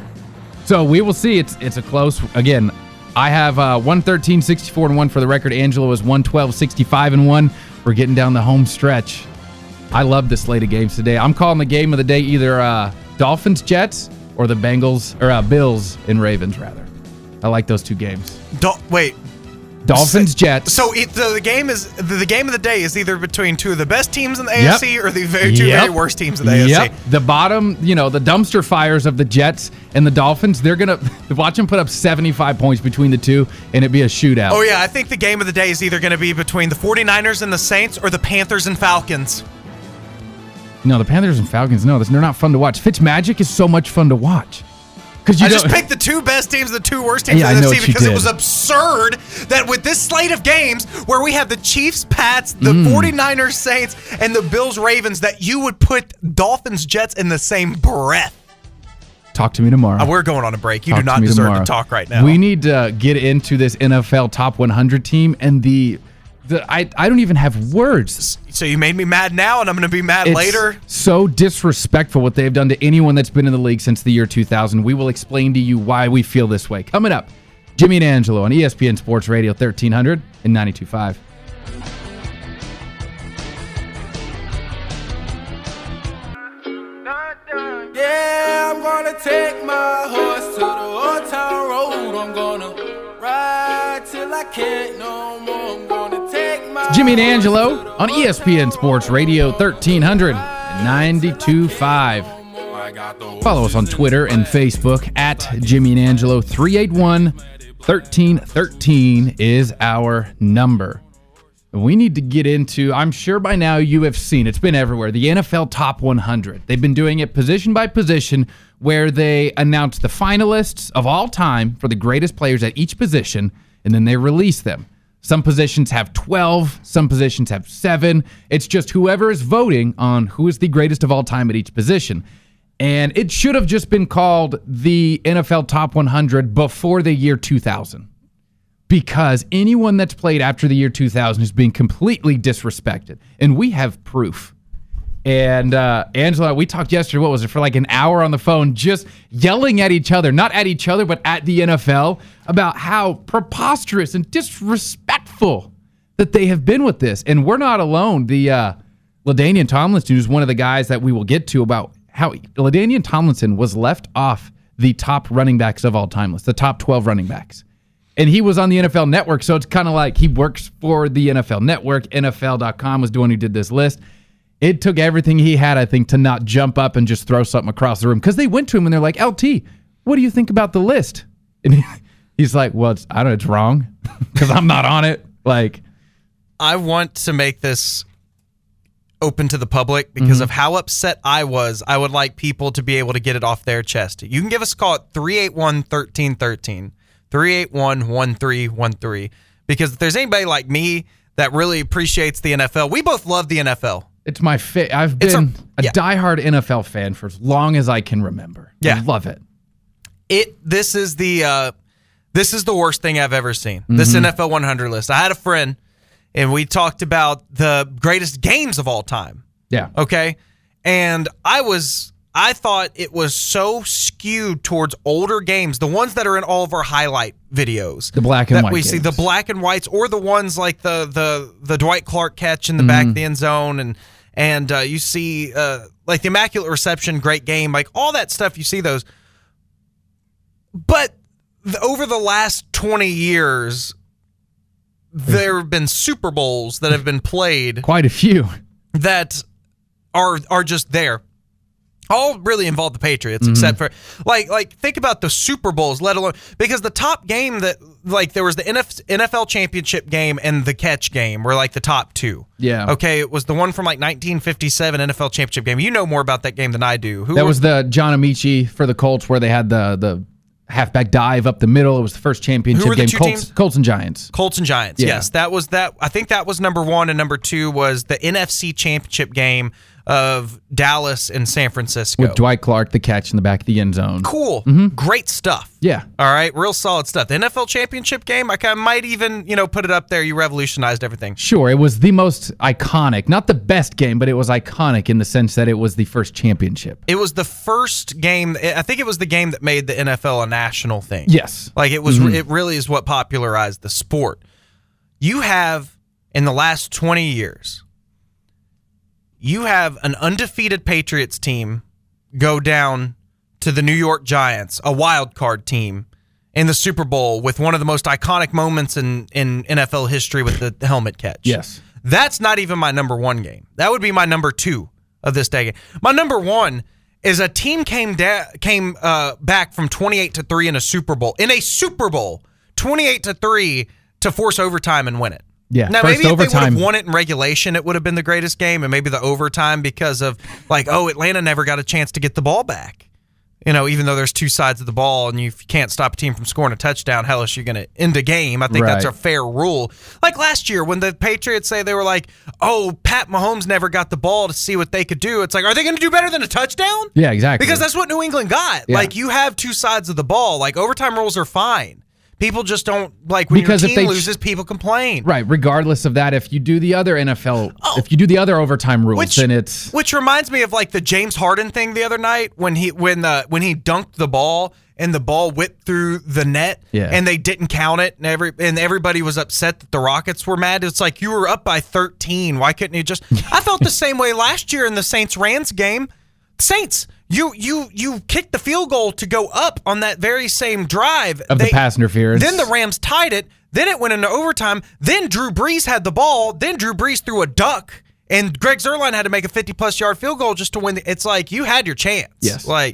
So we will see. It's it's a close, again, I have uh, one thirteen, sixty-four, and one for the record. Angelo is one twelve, sixty-five, and one. We're getting down the home stretch. I love this slate of games today. I'm calling the game of the day either uh, Dolphins, Jets, or the Bengals, or uh, Bills and Ravens, rather. I like those two games. Do- wait. Dolphins, Jets. So, it, so the game is the, the game of the day is either between two of the best teams in the A F C Yep. or the very, two Yep. very worst teams in the A F C. Yep. The bottom, you know, the dumpster fires of the Jets and the Dolphins, they're going to watch them put up seventy-five points between the two, and it'd be a shootout. Oh, yeah. I think the game of the day is either going to be between the 49ers and the Saints or the Panthers and Falcons. No, the Panthers and Falcons, no, they're not fun to watch. Fitzmagic is so much fun to watch. I just picked the two best teams, the two worst teams Yeah, in I the know N F C what you because it did. was absurd that with this slate of games where we have the Chiefs, Pats, the Mm. 49ers, Saints, and the Bills, Ravens, that you would put Dolphins, Jets in the same breath. Talk to me tomorrow. Uh, we're going on a break. You Talk do to not me deserve tomorrow. to talk right now. We need to get into this N F L Top one hundred team and the the I I don't even have words. So you made me mad now, and I'm going to be mad It's later. so disrespectful what they've done to anyone that's been in the league since the year two thousand. We will explain to you why we feel this way. Coming up, Jimmy and Angelo on E S P N Sports Radio thirteen hundred and ninety-two point five. Yeah, I'm gonna take my horse to the old town road. I'm gonna ride till I can't no more. I'm gonna take my Jimmy and Angelo on E S P N Sports Radio thirteen hundred and ninety-two point five. Follow us on Twitter and Facebook at Jimmy and Angelo. three eight one, one three one three is our number. We need to get into, I'm sure by now you have seen, it's been everywhere, the N F L Top one hundred. They've been doing it position by position where they announce the finalists of all time for the greatest players at each position, and then they release them. Some positions have twelve, some positions have seven. It's just whoever is voting on who is the greatest of all time at each position. And it should have just been called the N F L Top one hundred before the year two thousand. Because anyone that's played after the year two thousand is being completely disrespected. And we have proof. And uh, Angela, we talked yesterday, what was it, for like an hour on the phone, just yelling at each other, not at each other, but at the N F L, about how preposterous and disrespectful that they have been with this. And we're not alone. The uh, LaDainian Tomlinson, who's one of the guys that we will get to about how LaDainian Tomlinson was left off the top running backs of all time list, the top twelve running backs. And he was on the N F L Network, so it's kind of like he works for the N F L Network. N F L dot com was the one who did this list. It took everything he had, I think, to not jump up and just throw something across the room. Because they went to him and they're like, L T, what do you think about the list? And he, he's like, well, it's, I don't know, it's wrong because I'm not on it. Like, I want to make this open to the public because Mm-hmm. of how upset I was. I would like people to be able to get it off their chest. You can give us a call at three eight one, one three one three, three eight one, one three one three, because if there's anybody like me that really appreciates the N F L, we both love the N F L. it's my fa- I've It's been a- a, yeah. diehard N F L fan for as long as I can remember. Yeah. I love it. It this is the uh, this is the worst thing I've ever seen. This N F L one hundred list. I had a friend, and we talked about the greatest games of all time. Yeah. Okay, and I was I thought it was so skewed towards older games, the ones that are in all of our highlight videos, The black and that white we see, games. the black and whites, or the ones like the the the Dwight Clark catch in the back of the end zone, and and uh, you see uh, like the Immaculate Reception, great game, like all that stuff. You see those. But th- over the last twenty years, there have been Super Bowls that have been played Quite a few. that are are just there. All really involve the Patriots, Mm-hmm. except for like like think about the Super Bowls, let alone because the top game that like there was the N F L championship game and the catch game were like the top two. Yeah. Okay, it was the one from like nineteen fifty-seven N F L championship game. You know more about that game than I do. Who That were- was the John Amici for the Colts where they had the the halfback dive up the middle. It was the first championship Who were the game. two Colts, teams? Colts and Giants. Colts and Giants. Yeah. Yes, that was that. I think that was number one, and number two was the N F C championship game of Dallas and San Francisco. With Dwight Clark, the catch in the back of the end zone. Cool, great stuff. Yeah. All right, real solid stuff. The N F L championship game, I kind of might even you know put it up there. You revolutionized everything. Sure, it was the most iconic, not the best game, but it was iconic in the sense that it was the first championship. It was the first game. I think it was the game that made the N F L a national thing. Yes. Like it was. It really is what popularized the sport. You have in the last twenty years. You have an undefeated Patriots team go down to the New York Giants, a wild card team, in the Super Bowl with one of the most iconic moments in, in N F L history with the helmet catch. Yes. That's not even my number one game. That would be my number two of this decade. My number one is a team came da- came uh, back from twenty-eight to three in a Super Bowl. In a Super Bowl, twenty-eight to three to force overtime and win it. Yeah, Now, first maybe if they would overtime. have won it in regulation, it would have been the greatest game, and maybe the overtime because of, like, oh, Atlanta never got a chance to get the ball back. You know, even though there's two sides of the ball, and you if you can't stop a team from scoring a touchdown, hell, is you going to end a game. I think that's Right. a fair rule. Like last year when the Patriots say they were like, oh, Pat Mahomes never got the ball to see what they could do. It's like, are they going to do better than a touchdown? Yeah, exactly. Because that's what New England got. Yeah. Like, you have two sides of the ball. Like, overtime rules are fine. People just don't, like, when Because your if team they- loses, people complain. Right, regardless of that, if you do the other N F L, Oh. if you do the other overtime rules, Which, then it's which reminds me of like the James Harden thing the other night when he when the when he dunked the ball and the ball whipped through the net Yeah. and they didn't count it and every and everybody was upset that the Rockets were mad. It's like you were up by thirteen. Why couldn't you just? I felt the same way last year in the Saints Rams game. Saints, you you you kicked the field goal to go up on that very same drive of the pass interference. Then the Rams tied it. Then it went into overtime. Then Drew Brees had the ball. Then Drew Brees threw a duck, and Greg Zuerlein had to make a fifty-plus yard field goal just to win. The, it's like you had your chance. Yes. Like,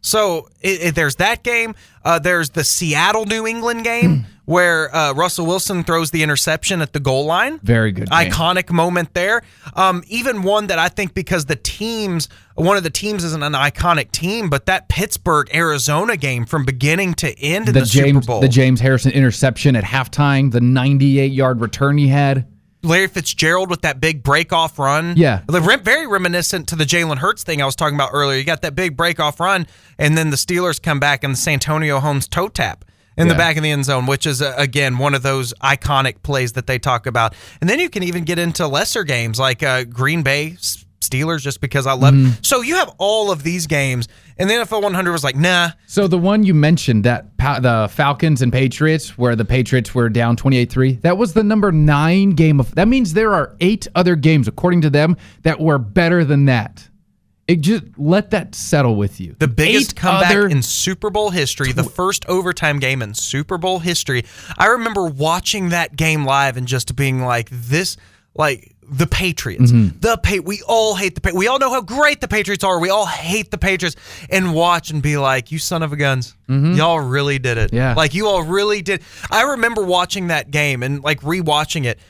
So it, it, there's that game. Uh, there's the Seattle-New England game where uh, Russell Wilson throws the interception at the goal line. Very good game. Iconic moment there. Um, even one that I think because the teams, one of the teams isn't an iconic team, but that Pittsburgh-Arizona game from beginning to end in the, the James, Super Bowl. The James Harrison interception at halftime, the ninety-eight-yard return he had. Larry Fitzgerald with that big break-off run. Yeah. Very reminiscent to the Jalen Hurts thing I was talking about earlier. You got that big break-off run, and then the Steelers come back and the Santonio Holmes toe tap in yeah. the back of the end zone, which is, uh, again, one of those iconic plays that they talk about. And then you can even get into lesser games like uh, Green Bay Steelers, just because I love mm-hmm. it. So you have all of these games, and the N F L one hundred was like, nah. So the one you mentioned, that the Falcons and Patriots, where the Patriots were down twenty-eight three, that was the number nine game of. That means there are eight other games, according to them, that were better than that. It just let that settle with you. The biggest eight comeback other, in Super Bowl history, the first overtime game in Super Bowl history. I remember watching that game live and just being like, this, like. The Patriots. Mm-hmm. The pa- We all hate the Patriots. We all know how great the Patriots are. We all hate the Patriots. And watch and be like, you son of a guns. Mm-hmm. Y'all really did it. Yeah. Like, you all really did. I remember watching that game and, like, rewatching it.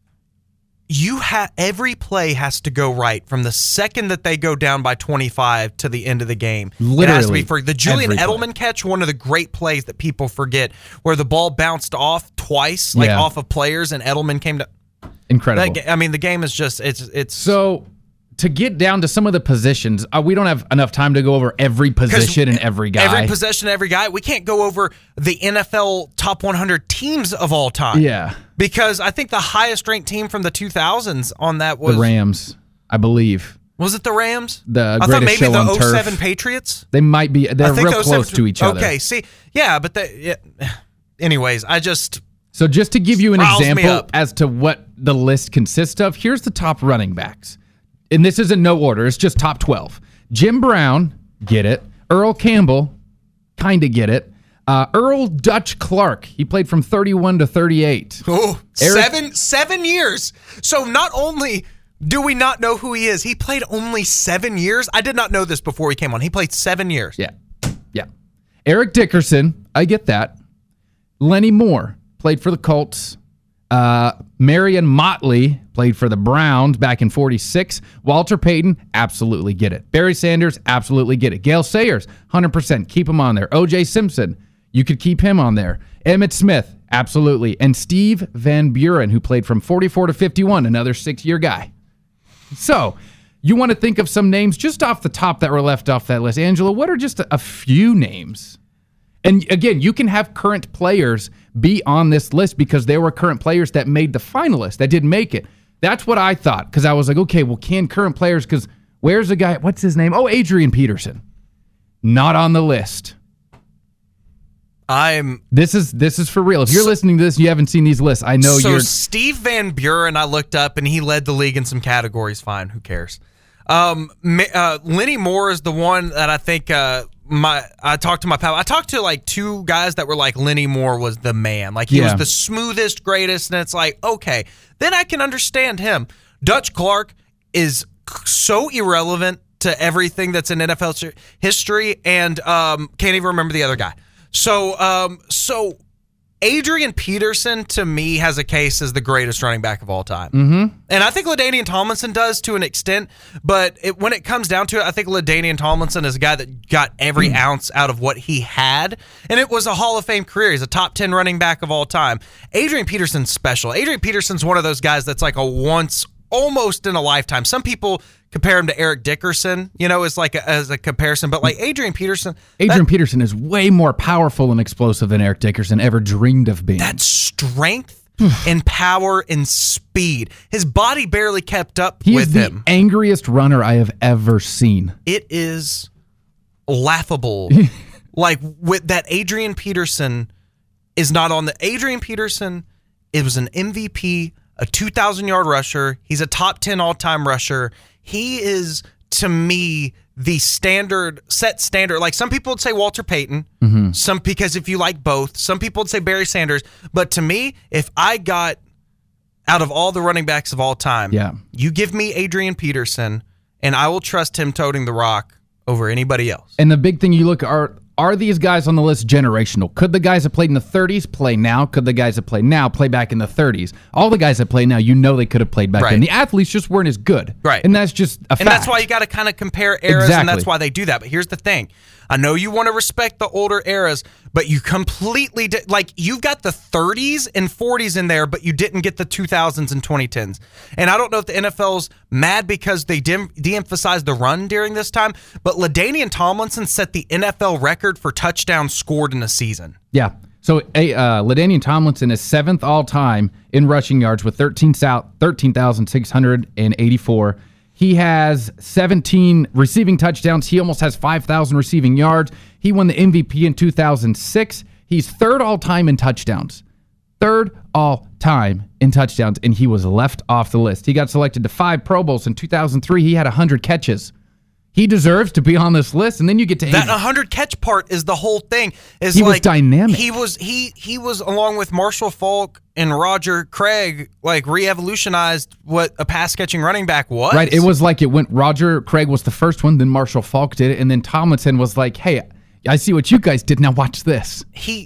You ha- Every play has to go right from the second that they go down by twenty-five to the end of the game. Literally. It has to be for the Julian Edelman catch, one of the great plays that people forget, where the ball bounced off twice, like yeah. off of players, and Edelman came to... Incredible. That, I mean, the game is just, it's... it's So, to get down to some of the positions, uh, we don't have enough time to go over every position and every guy. Every possession, every guy. We can't go over the N F L top one hundred teams of all time. Yeah. Because I think the highest ranked team from the two thousands on that was... The Rams, I believe. Was it the Rams? The I greatest thought maybe show the on oh seven turf. Patriots? They might be. They're real the close to each other. Okay, see. Yeah, but... They, yeah. Anyways, I just... So just to give you an Riles example as to what the list consists of, here's the top running backs. And this isn't no order. It's just top twelve. Jim Brown, get it. Earl Campbell, kind of get it. Uh, Earl Dutch Clark, he played from thirty-one to thirty-eight. Oh, Eric, seven, seven years. So not only do we not know who he is, he played only seven years. I did not know this before he came on. He played seven years. Yeah, yeah. Eric Dickerson, I get that. Lenny Moore played for the Colts. Uh, Marion Motley played for the Browns back in forty-six. Walter Payton, absolutely get it. Barry Sanders, absolutely get it. Gale Sayers, one hundred percent. Keep him on there. O J Simpson, you could keep him on there. Emmitt Smith, absolutely. And Steve Van Buren, who played from forty-four to fifty-one, another six-year guy. So, you want to think of some names just off the top that were left off that list. Angela, what are just a, a few names? And again, you can have current players be on this list because there were current players that made the finalists that didn't make it. That's what I thought, because I was like, okay, well, can current players, because where's the guy, what's his name? Oh, Adrian Peterson. Not on the list. I'm. This is this is for real. If you're so, listening to this and you haven't seen these lists, I know so you're. So Steve Van Buren, I looked up, and he led the league in some categories. Fine, who cares? Um, uh, Lenny Moore is the one that I think uh, my I talked to my pal. I talked to like two guys that were like Lenny Moore was the man. Like he yeah. was the smoothest, greatest, and it's like, okay, then I can understand him. Dutch Clark is so irrelevant to everything that's in N F L history, and um, can't even remember the other guy. So, um, so Adrian Peterson, to me, has a case as the greatest running back of all time. Mm-hmm. And I think LaDainian Tomlinson does to an extent, but it, when it comes down to it, I think LaDainian Tomlinson is a guy that got every mm. ounce out of what he had, and it was a Hall of Fame career. He's a top ten running back of all time. Adrian Peterson's special. Adrian Peterson's one of those guys that's like a once, almost in a lifetime. Some people compare him to Eric Dickerson, you know, as like a, as a comparison, but like Adrian Peterson. Adrian that, Peterson is way more powerful and explosive than Eric Dickerson ever dreamed of being. That strength and power and speed. His body barely kept up he with is the him. Angriest runner I have ever seen. It is laughable. Like with that Adrian Peterson is not on the Adrian Peterson. It was an M V P, a two thousand yard rusher. He's a top ten all-time rusher. He is, to me, the standard, set standard. Like some people would say Walter Payton, mm-hmm. some because if you like both, some people would say Barry Sanders. But to me, if I got out of all the running backs of all time, yeah. you give me Adrian Peterson, and I will trust him toting the rock over anybody else. And the big thing you look are are these guys on the list generational? Could the guys that played in the thirties play now? Could the guys that play now play back in the thirties? All the guys that play now, you know they could have played back Right. then. The athletes just weren't as good. Right. And that's just a fact. And that's why you got to kind of compare eras, Exactly. and that's why they do that. But here's the thing. I know you want to respect the older eras, but you completely did. Like, you've got the thirties and forties in there, but you didn't get the two thousands and twenty tens. And I don't know if the N F L's mad because they de- de-emphasized the run during this time, but LaDainian Tomlinson set the N F L record for touchdowns scored in a season. Yeah. So uh, LaDainian Tomlinson is seventh all-time in rushing yards with thirteen thousand six hundred eighty-four. He has seventeen receiving touchdowns. He almost has five thousand receiving yards. He won the M V P in two thousand six. He's third all-time in touchdowns. Third all-time in touchdowns, and he was left off the list. He got selected to five Pro Bowls. In two thousand three, he had one hundred catches. He deserves to be on this list, and then you get to That one hundred catch part is the whole thing. Is He was like, dynamic. He was he he was along with Marshall Faulk and Roger Craig, like re-evolutionized what a pass catching running back was. Right. It was like it went. Roger Craig was the first one, then Marshall Faulk did it, and then Tomlinson was like, "Hey, I see what you guys did. Now watch this." He,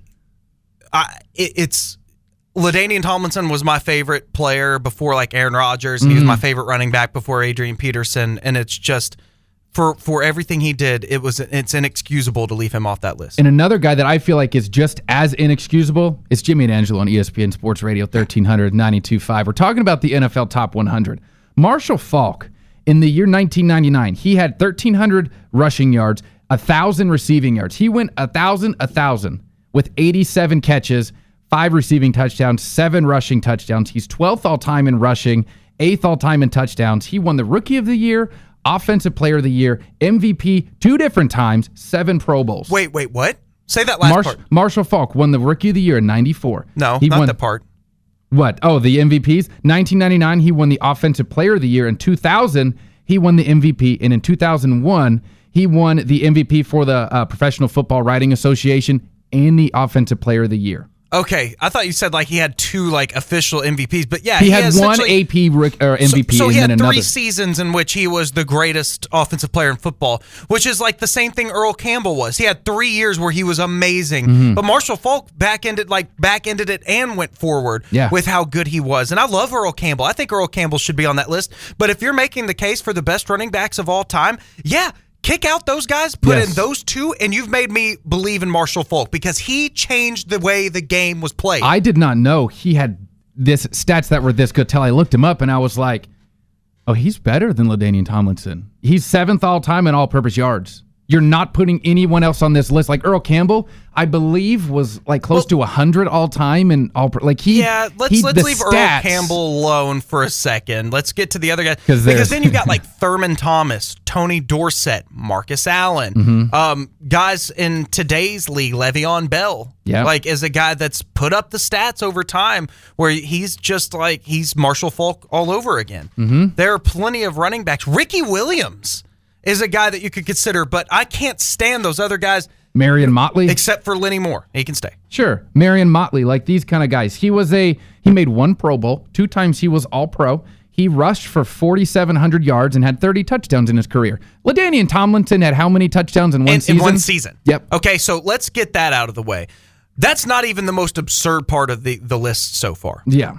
I it, it's. LaDainian Tomlinson was my favorite player before like Aaron Rodgers. He was my favorite running back before Adrian Peterson, and it's just. For for everything he did, it was it's inexcusable to leave him off that list. And another guy that I feel like is just as inexcusable is Jimmy and Angelo on E S P N Sports Radio thirteen hundred ninety-two point five. We're talking about the N F L Top one hundred. Marshall Faulk, in the year nineteen ninety-nine, he had thirteen hundred rushing yards, one thousand receiving yards. He went one thousand, one thousand with eighty-seven catches, five receiving touchdowns, seven rushing touchdowns. He's twelfth all-time in rushing, eighth all-time in touchdowns. He won the Rookie of the Year, Offensive Player of the Year, M V P two different times, seven Pro Bowls. Wait, wait, what? Say that last Marsh- part. Marshall Faulk won the Rookie of the Year in ninety-four. No, he not won, the part. What? Oh, the M V Ps? nineteen ninety-nine, he won the Offensive Player of the Year. In two thousand, he won the M V P. And in two thousand one, he won the M V P for the uh, Professional Football Writing Association and the Offensive Player of the Year. Okay, I thought you said like he had two like official M V Ps, but yeah, He, he had one essentially- A P Rick, or M V P So, so and he then had another. three seasons in which he was the greatest offensive player in football, which is like the same thing Earl Campbell was. He had three years where he was amazing, Mm-hmm. but Marshall Faulk back ended like back ended it and went forward Yeah. with how good he was. And I love Earl Campbell. I think Earl Campbell should be on that list. But if you're making the case for the best running backs of all time, yeah. Kick out those guys, put Yes. in those two, and you've made me believe in Marshall Faulk because he changed the way the game was played. I did not know he had this stats that were this good till I looked him up, and I was like, oh, he's better than LaDainian Tomlinson. He's seventh all-time in all-purpose yards. You're not putting anyone else on this list. Like Earl Campbell, I believe, was like close Well, to one hundred all-time in all. Like he, Yeah, let's he, let's the leave Earl stats- Campbell alone for a second. Let's get to the other guys 'Cause because there's- then you've got like Thurman Thomas, Tony Dorsett, Marcus Allen, Mm-hmm. um, guys in today's league, Le'Veon Bell. Yeah. like is a guy that's put up the stats over time where he's just like he's Marshall Faulk all over again. Mm-hmm. There are plenty of running backs. Ricky Williams is a guy that you could consider, but I can't stand those other guys Marion Motley. except for Lenny Moore. He can stay. Sure. Marion Motley, like these kind of guys. He was a he made one Pro Bowl. Two times he was all pro. He rushed for forty-seven hundred yards and had thirty touchdowns in his career. LaDainian Tomlinson had how many touchdowns in one in, season? in one season. Yep. Okay, so let's get that out of the way. That's not even the most absurd part of the, the list so far. Yeah.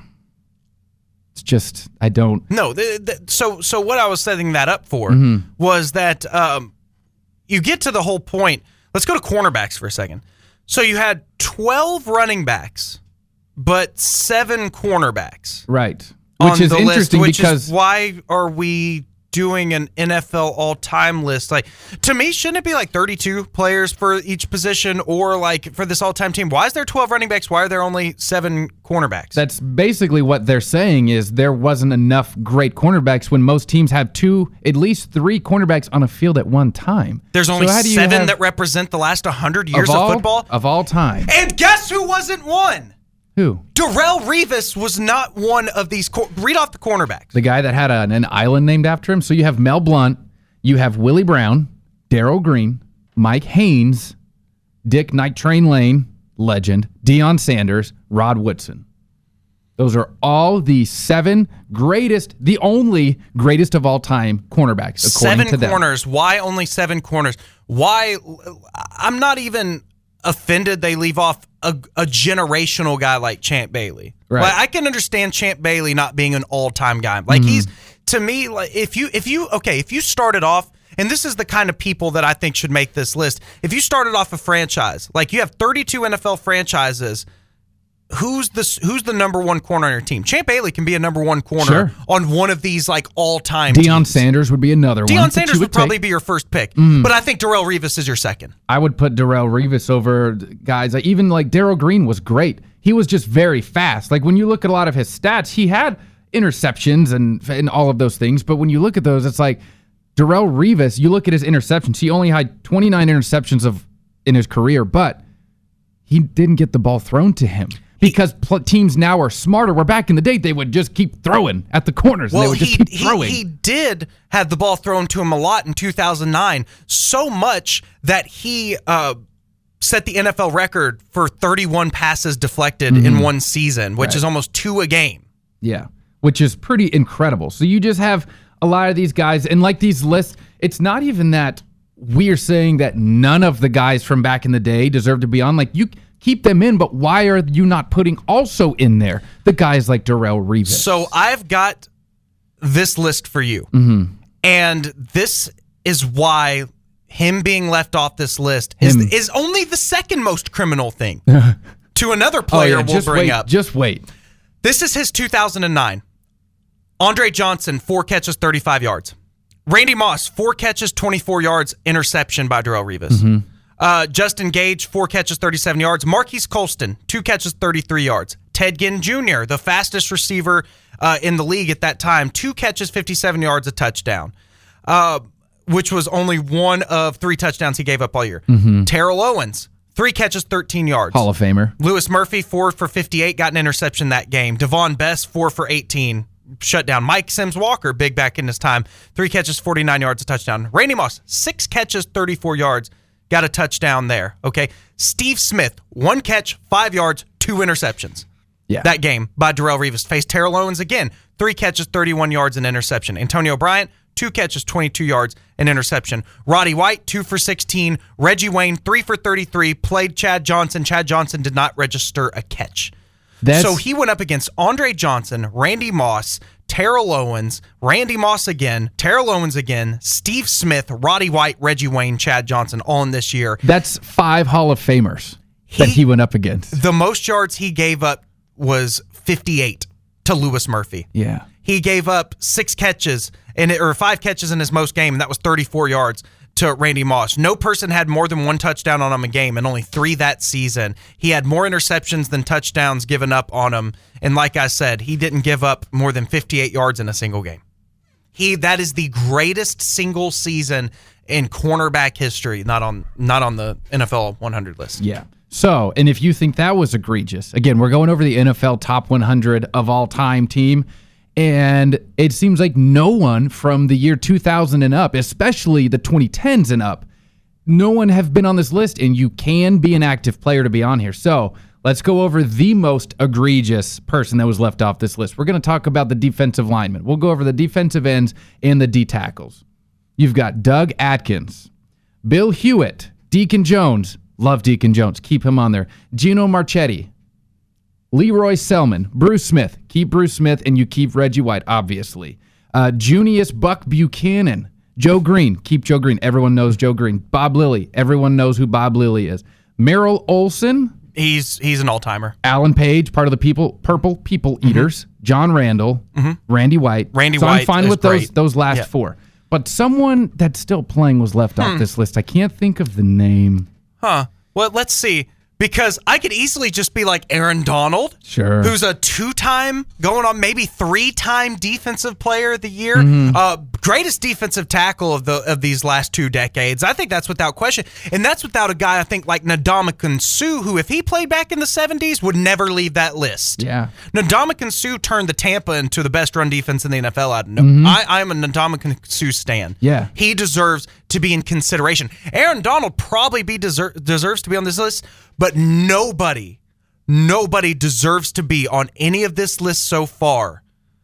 It's just, I don't. No, the, the, so so what I was setting that up for Mm-hmm. was that um, you get to the whole point. Let's go to cornerbacks for a second. So you had twelve running backs, but seven cornerbacks. Right. Which on is the list, interesting which because is why are we doing an N F L all-time list? Like, to me, shouldn't it be like thirty-two players for each position, or like for this all-time team? Why is there twelve running backs? Why are there only seven cornerbacks? that's basically what they're saying is there wasn't enough great cornerbacks when most teams have two, at least three cornerbacks on a field at one time. There's only So how do you seven have- that represent the last one hundred years of, all, football. Of all time. And guess who wasn't one? Who? Darrelle Revis was not one of these. Cor- Read off the cornerbacks. The guy that had an, an island named after him. So you have Mel Blount, you have Willie Brown, Darryl Green, Mike Haynes, Dick Night Train Lane, legend, Deion Sanders, Rod Woodson. Those are all the seven greatest, the only greatest of all time cornerbacks, according seven to them. corners. Why only seven corners? Why? I'm not even offended they leave off a, a generational guy like Champ Bailey. Right. Like, I can understand Champ Bailey not being an all-time guy. Like Mm-hmm. he's, to me, like if you, if you, okay, if you started off, and this is the kind of people that I think should make this list. If you started off a franchise, like you have thirty-two N F L franchises, who's the who's the number one corner on your team? Champ Bailey can be a number one corner Sure. on one of these like all-time Deion teams. Sanders would be another one. Deion that Sanders you would, probably take. be your first pick, Mm. but I think Darrelle Revis is your second. I would put Darrelle Revis over guys. Like, even like Darrell Green was great. He was just very fast. Like when you look at a lot of his stats, he had interceptions and and all of those things. But when you look at those, it's like Darrelle Revis. You look at his interceptions. He only had twenty-nine interceptions of in his career, but he didn't get the ball thrown to him. Because pl- teams now are smarter. Where back in the day, they would just keep throwing at the corners. and Well, they would just he, keep he, throwing. he did have the ball thrown to him a lot in two thousand nine, so much that he uh, set the N F L record for thirty-one passes deflected Mm-hmm. in one season, which is almost two a game. Yeah, which is pretty incredible. So you just have a lot of these guys, and like these lists, it's not even that we're saying that none of the guys from back in the day deserve to be on. Like, you keep them in, but why are you not putting also in there the guys like Darrelle Revis? So I've got this list for you. Mm-hmm. And this is why him being left off this list is, Him. is only the second most criminal thing to another Oh, player yeah, we'll just bring wait, up. Just wait. This is his two thousand nine. Andre Johnson, four catches, thirty-five yards. Randy Moss, four catches, twenty-four yards, interception by Darrelle Revis. Mm-hmm. Uh, Justin Gage, four catches, thirty-seven yards. Marquise Colston, two catches, thirty-three yards. Ted Ginn Junior, the fastest receiver uh, in the league at that time, two catches, fifty-seven yards, a touchdown, uh, which was only one of three touchdowns he gave up all year. Mm-hmm. Terrell Owens, three catches, thirteen yards. Hall of Famer. Lewis Murphy, four for fifty-eight, got an interception that game. Devon Best, four for eighteen, shut down. Mike Sims Walker, big back in his time, three catches, forty-nine yards, a touchdown. Randy Moss, six catches, thirty-four yards, got a touchdown there. Okay. Steve Smith, one catch, five yards, two interceptions. Yeah. That game by Darrelle Revis. Faced Terrell Owens again, three catches, thirty-one yards, an interception. Antonio Bryant, two catches, twenty-two yards, an interception. Roddy White, two for sixteen. Reggie Wayne, three for thirty-three. Played Chad Johnson. Chad Johnson did not register a catch. That's, So he went up against Andre Johnson, Randy Moss, Terrell Owens, Randy Moss again, Terrell Owens again, Steve Smith, Roddy White, Reggie Wayne, Chad Johnson on this year. that's five Hall of Famers that He- he went up against. The most yards he gave up was fifty-eight to Lewis Murphy. Yeah. He gave up six catches and or five catches in his most game, and that was thirty-four yards to Randy Moss. No person had more than one touchdown on him a game, and only three that season. He had more interceptions than touchdowns given up on him, and like I said, he didn't give up more than fifty-eight yards in a single game. He that is the greatest single season in cornerback history, not on not on the N F L one hundred list. Yeah. So, and if you think that was egregious, again, we're going over the N F L top one hundred of all time team, and it seems like no one from the year two thousand and up, especially the twenty tens and up, no one have been on this list, and you can be an active player to be on here. So, let's go over the most egregious person that was left off this list. We're going to talk about the defensive linemen. We'll go over the defensive ends and the D tackles. You've got Doug Atkins, Bill Hewitt, Deacon Jones. Love Deacon Jones. Keep him on there. Gino Marchetti, Leroy Selman, Bruce Smith. Keep Bruce Smith, and you keep Reggie White, obviously. Uh, Junius Buck Buchanan, Joe Green. Keep Joe Green. Everyone knows Joe Green. Bob Lilly. Everyone knows who Bob Lilly is. Merrill Olsen. He's he's an all-timer. Alan Page, part of the people, Purple People Eaters. Mm-hmm. John Randall. Mm-hmm. Randy White. Randy so White I'm fine is with those great. those last Yeah. four. But someone that's still playing was left off Hmm. this list. I can't think of the name. Huh. Well, let's see. Because I could easily just be like Aaron Donald, Sure. who's a two-time, going on maybe three-time defensive player of the year, Mm-hmm. uh, greatest defensive tackle of the of these last two decades. I think that's without question, and that's without a guy I think like Ndamukong Suh, who if he played back in the seventies would never leave that list. Yeah. Ndamukong Suh turned the Tampa into the best run defense in the N F L. I know. Mm-hmm. I, I'm a Ndamukong Suh stan. Yeah. He deserves to be in consideration. Aaron Donald probably be deser- deserves to be on this list, but nobody nobody deserves to be on any of this list so far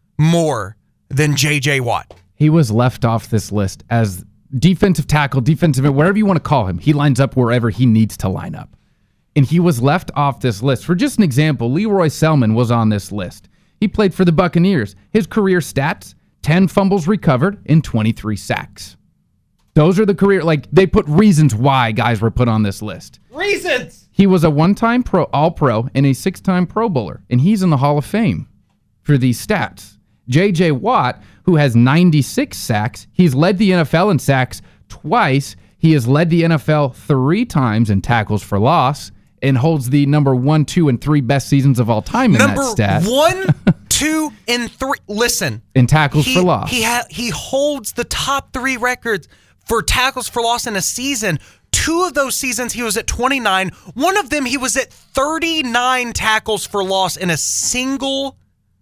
more than J J. Watt. He was left off this list as defensive tackle, defensive end, whatever you want to call him. He lines up wherever he needs to line up. And he was left off this list. For just an example, Leroy Selman was on this list. He played for the Buccaneers. His career stats, ten fumbles recovered and twenty-three sacks. Those are the career, like, they put reasons why guys were put on this list. Reasons! He was a one-time pro, All-Pro and a six-time Pro Bowler, and he's in the Hall of Fame for these stats. J J. Watt, who has ninety-six sacks, he's led the N F L in sacks twice. He has led the N F L three times in tackles for loss and holds the number one, two, and three best seasons of all time in number that stat. One, two, and three. Listen. In tackles he, for loss. He, ha- he holds the top three records for tackles for loss in a season. Two of those seasons, he was at twenty-nine. One of them, he was at thirty-nine tackles for loss in a single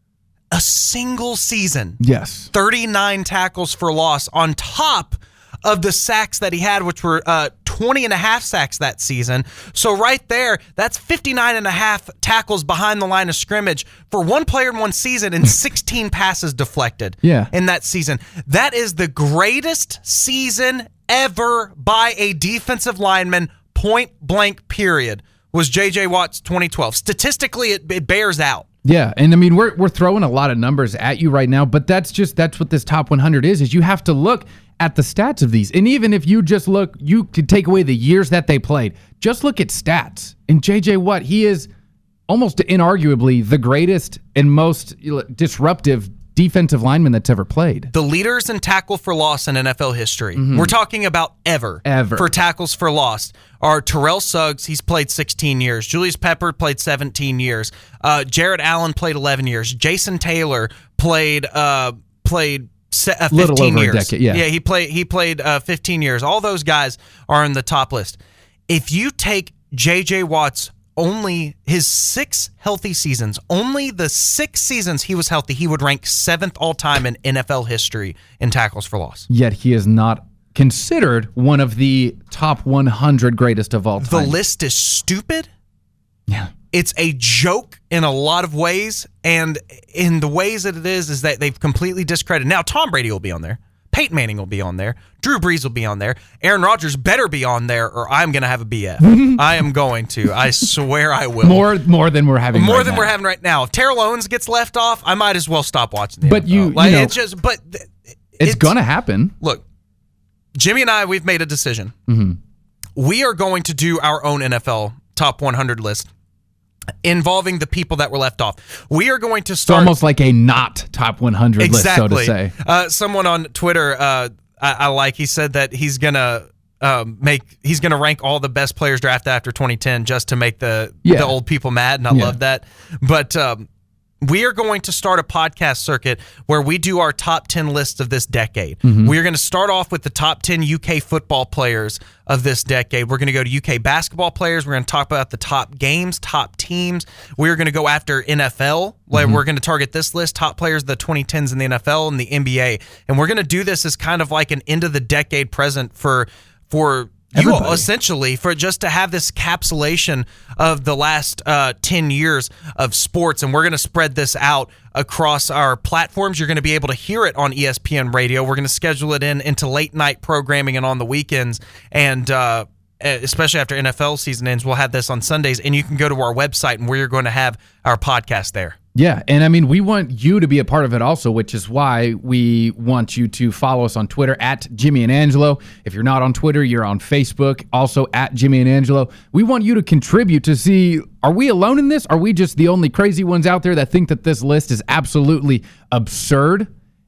A single season. Yes. thirty-nine tackles for loss on top of the sacks that he had, which were uh, twenty and a half sacks that season. So right there, that's fifty-nine and a half tackles behind the line of scrimmage for one player in one season and sixteen passes deflected yeah. in that season. That is the greatest season ever by a defensive lineman, point blank period, was J J. Watt's twenty twelve. Statistically, it, it bears out. Yeah, and I mean, we're we're throwing a lot of numbers at you right now, but that's just, that's what this top one hundred is, is you have to look at the stats of these. And even if you just look, you could take away the years that they played, just look at stats. And J J. Watt, he is almost inarguably the greatest and most disruptive defensive lineman that's ever played. The leaders in tackle for loss in N F L history, mm-hmm. we're talking about ever, ever, for tackles for loss, are Terrell Suggs. He's played sixteen years. Julius Pepper played seventeen years. Uh, Jared Allen played eleven years. Jason Taylor played uh, played se- uh, fifteen Little over years. A decade, yeah. yeah, he played he played uh, fifteen years. All those guys are in the top list. If you take J J. Watt's only his six healthy seasons, only the six seasons he was healthy, he would rank seventh all time in N F L history in tackles for loss. Yet he is not considered one of the top one hundred greatest of all time. The list is stupid. Yeah. It's a joke in a lot of ways, and in the ways that it is, is that they've completely discredited. Now, Tom Brady will be on there. Peyton Manning will be on there. Drew Brees will be on there. Aaron Rodgers better be on there, or I'm going to have a B F. I am going to. I swear I will. More more than we're having More right than now. we're having right now. If Terrell Owens gets left off, I might as well stop watching the But N F L. you, like, you know, it's just, but th- it's, it's going to happen. Look, Jimmy and I, we've made a decision. Mm-hmm. We are going to do our own N F L top one hundred list involving the people that were left off. We are going to start... It's almost like a not top one hundred exactly. list, so to say. Uh, someone on Twitter, uh, I, I like, he said that he's going to um, make, he's going to rank all the best players drafted after twenty ten just to make the, yeah. the old people mad, and I yeah. love that. But um, we are going to start a podcast circuit where we do our top ten lists of this decade. Mm-hmm. We're going to start off with the top ten U K football players of this decade. We're going to go to U K basketball players. We're going to talk about the top games, top teams. We're going to go after N F L. Like mm-hmm. We're going to target this list, top players of the twenty tens in the N F L and the N B A. And we're going to do this as kind of like an end of the decade present for for you all, essentially, for just to have this capsulation of the last uh, ten years of sports. And we're going to spread this out across our platforms. You're going to be able to hear it on E S P N Radio. We're going to schedule it in into late night programming and on the weekends. And uh, especially after N F L season ends, we'll have this on Sundays. And you can go to our website and we're going to have our podcast there. Yeah, and I mean, we want you to be a part of it also, which is why we want you to follow us on Twitter at Jimmy and Angelo. If you're not on Twitter, you're on Facebook, also at Jimmy and Angelo. We want you to contribute to see, are we alone in this? Are we just the only crazy ones out there that think that this list is absolutely absurd?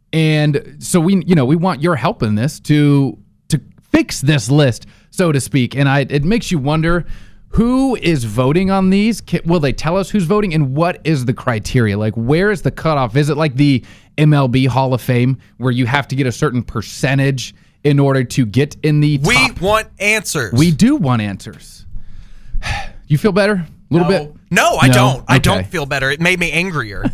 And so we, you know, we want your help in this to to fix this list, so to speak. And I, it makes you wonder, who is voting on these? Will they tell us who's voting? And what is the criteria? Like, where is the cutoff? Is it like the M L B Hall of Fame where you have to get a certain percentage in order to get in the top? We want answers. We do want answers. You feel better? A little no. bit? No, I no? don't. Okay. I don't feel better. It made me angrier.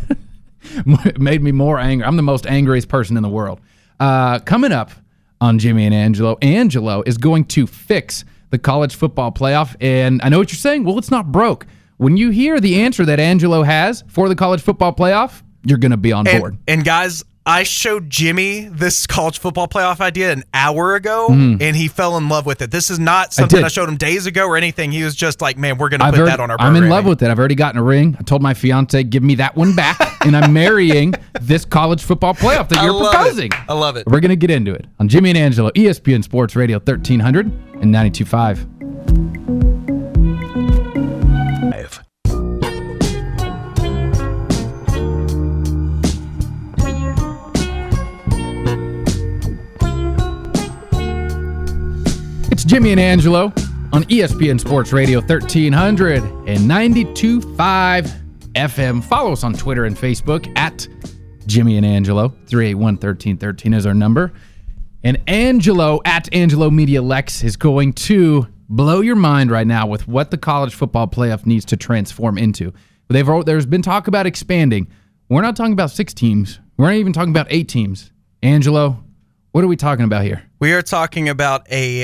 It made me more angry. I'm the most angriest person in the world. Uh, coming up on Jimmy and Angelo, Angelo is going to fix the college football playoff. And I know what you're saying. Well, it's not broke. when you hear the answer that Angelo has for the college football playoff, you're going to be on board. And, and guys, I showed Jimmy this college football playoff idea an hour ago, Mm. and he fell in love with it. This is not something did. I, showed him days ago or anything. He was just like, man, we're going to I've put already- that on our I'm programming. in love with it. I've already gotten a ring. I told my fiance, give me that one back, and I'm marrying this college football playoff that I you're love proposing. it. I love it. We're going to get into it on Jimmy and Angelo, E S P N Sports Radio thirteen hundred and ninety-two point five. It's Jimmy and Angelo on E S P N Sports Radio thirteen hundred and ninety-two point five F M. Follow us on Twitter and Facebook at Jimmy and Angelo. three eight one, one three one three is our number. And Angelo at Angelo Media Lex is going to blow your mind right now with what the college football playoff needs to transform into. They've There's been talk about expanding. We're not talking about six teams. We're not even talking about eight teams. Angelo, what are we talking about here? We are talking about a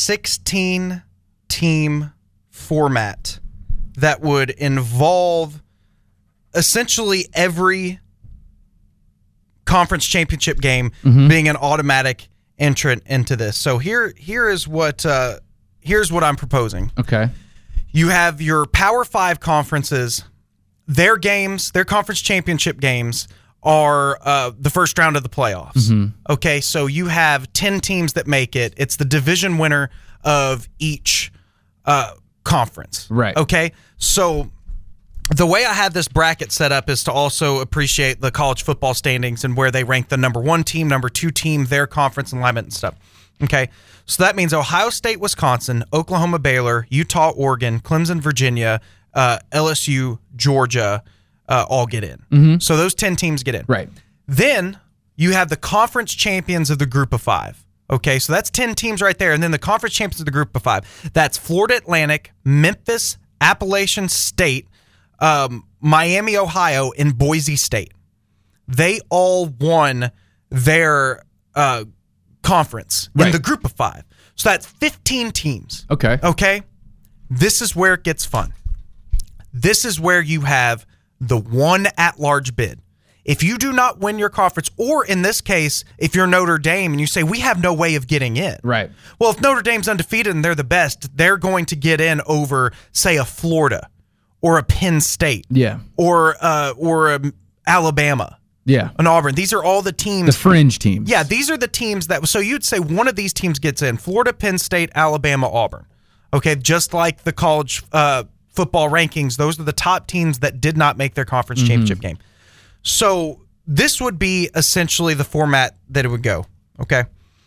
sixteen-team format that would involve essentially every conference championship game Mm-hmm. being an automatic entrant into this. So here, here is what uh, here's what I'm proposing. Okay. You have your Power Five conferences. Their games, their conference championship games, are uh, the first round of the playoffs. Mm-hmm. Okay, so you have ten teams that make it. It's the division winner of each uh, conference. Right. Okay, so the way I had this bracket set up is to also appreciate the college football standings and where they rank the number one team, number two team, their conference alignment and stuff. Okay, so that means Ohio State, Wisconsin, Oklahoma, Baylor, Utah, Oregon, Clemson, Virginia, uh, L S U, Georgia, uh, all get in. Mm-hmm. So those ten teams get in. Right. Then you have the conference champions of the group of five. Okay, so that's ten teams right there. And then the conference champions of the group of five. That's Florida Atlantic, Memphis, Appalachian State, um, Miami, Ohio, and Boise State. They all won their uh, conference in Right. the group of five. So that's fifteen teams. Okay. Okay? This is where it gets fun. This is where you have the one at-large bid. If you do not win your conference, or in this case, if you're Notre Dame and you say, we have no way of getting in. Right. Well, if Notre Dame's undefeated and they're the best, they're going to get in over, say, a Florida or a Penn State. Yeah. Or uh, or um, Alabama, Yeah. an Auburn. These are all the The teams. fringe teams. Yeah, these are the teams that, so you'd say one of these teams gets in, Florida, Penn State, Alabama, Auburn. Okay, just like the college uh, football rankings, those are the top teams that did not make their conference Mm-hmm. championship game. So this would be essentially the format that it would go, okay?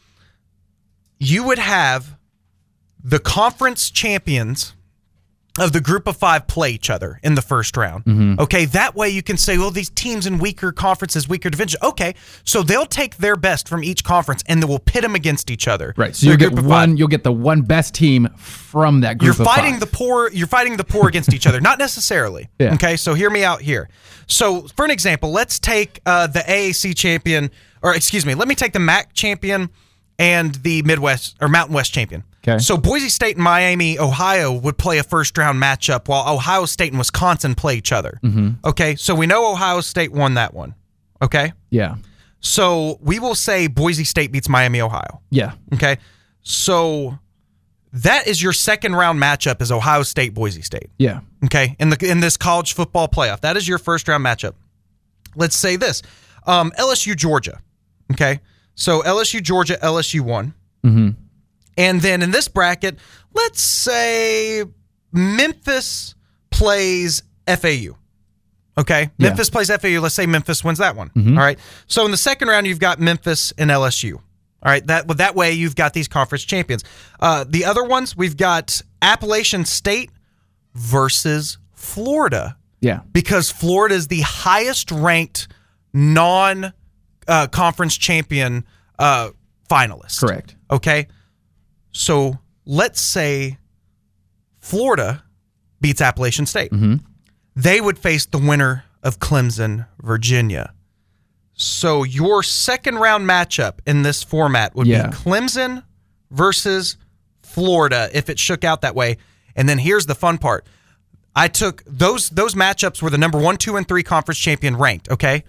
You would have the conference champions of the group of five play each other in the first round. Mm-hmm. Okay, that way you can say, well, these teams in weaker conferences, weaker division. Okay, so they'll take their best from each conference and then we'll pit them against each other. Right. So Their you get group of one. five. You'll get the one best team from that You're group of fighting five. the poor. You're fighting the poor against each other, not necessarily. Yeah. Okay, so hear me out here. So, for an example, let's take uh, the A A C champion, or excuse me, let me take the M A C champion and the Midwest or Mountain West champion. Okay. So Boise State and Miami, Ohio would play a first round matchup while Ohio State and Wisconsin play each other. Mm-hmm. Okay, so we know Ohio State won that one. Okay, Yeah. so we will say Boise State beats Miami, Ohio. Yeah. Okay, so that is your second round matchup is Ohio State, Boise State. Yeah. Okay, in the in this college football playoff, that is your first round matchup. Let's say this: um, L S U, Georgia. Okay, so L S U, Georgia, L S U won, Mm-hmm. and then in this bracket, let's say Memphis plays F A U. Okay, Yeah. Memphis plays F A U. Let's say Memphis wins that one. Mhm. All right. So in the second round, you've got Memphis and L S U. All right. That that way you've got these conference champions. Uh, the other ones we've got Appalachian State versus Florida Yeah. because Florida is the highest ranked non uh, conference champion uh, finalist. Correct. Okay. So let's say Florida beats Appalachian State. Mm-hmm. They would face the winner of Clemson, Virginia. So your second round matchup in this format would Yeah. be Clemson versus Florida if it shook out that way. And then here's the fun part. I took those those matchups were the number one, two, and three conference champion ranked, okay?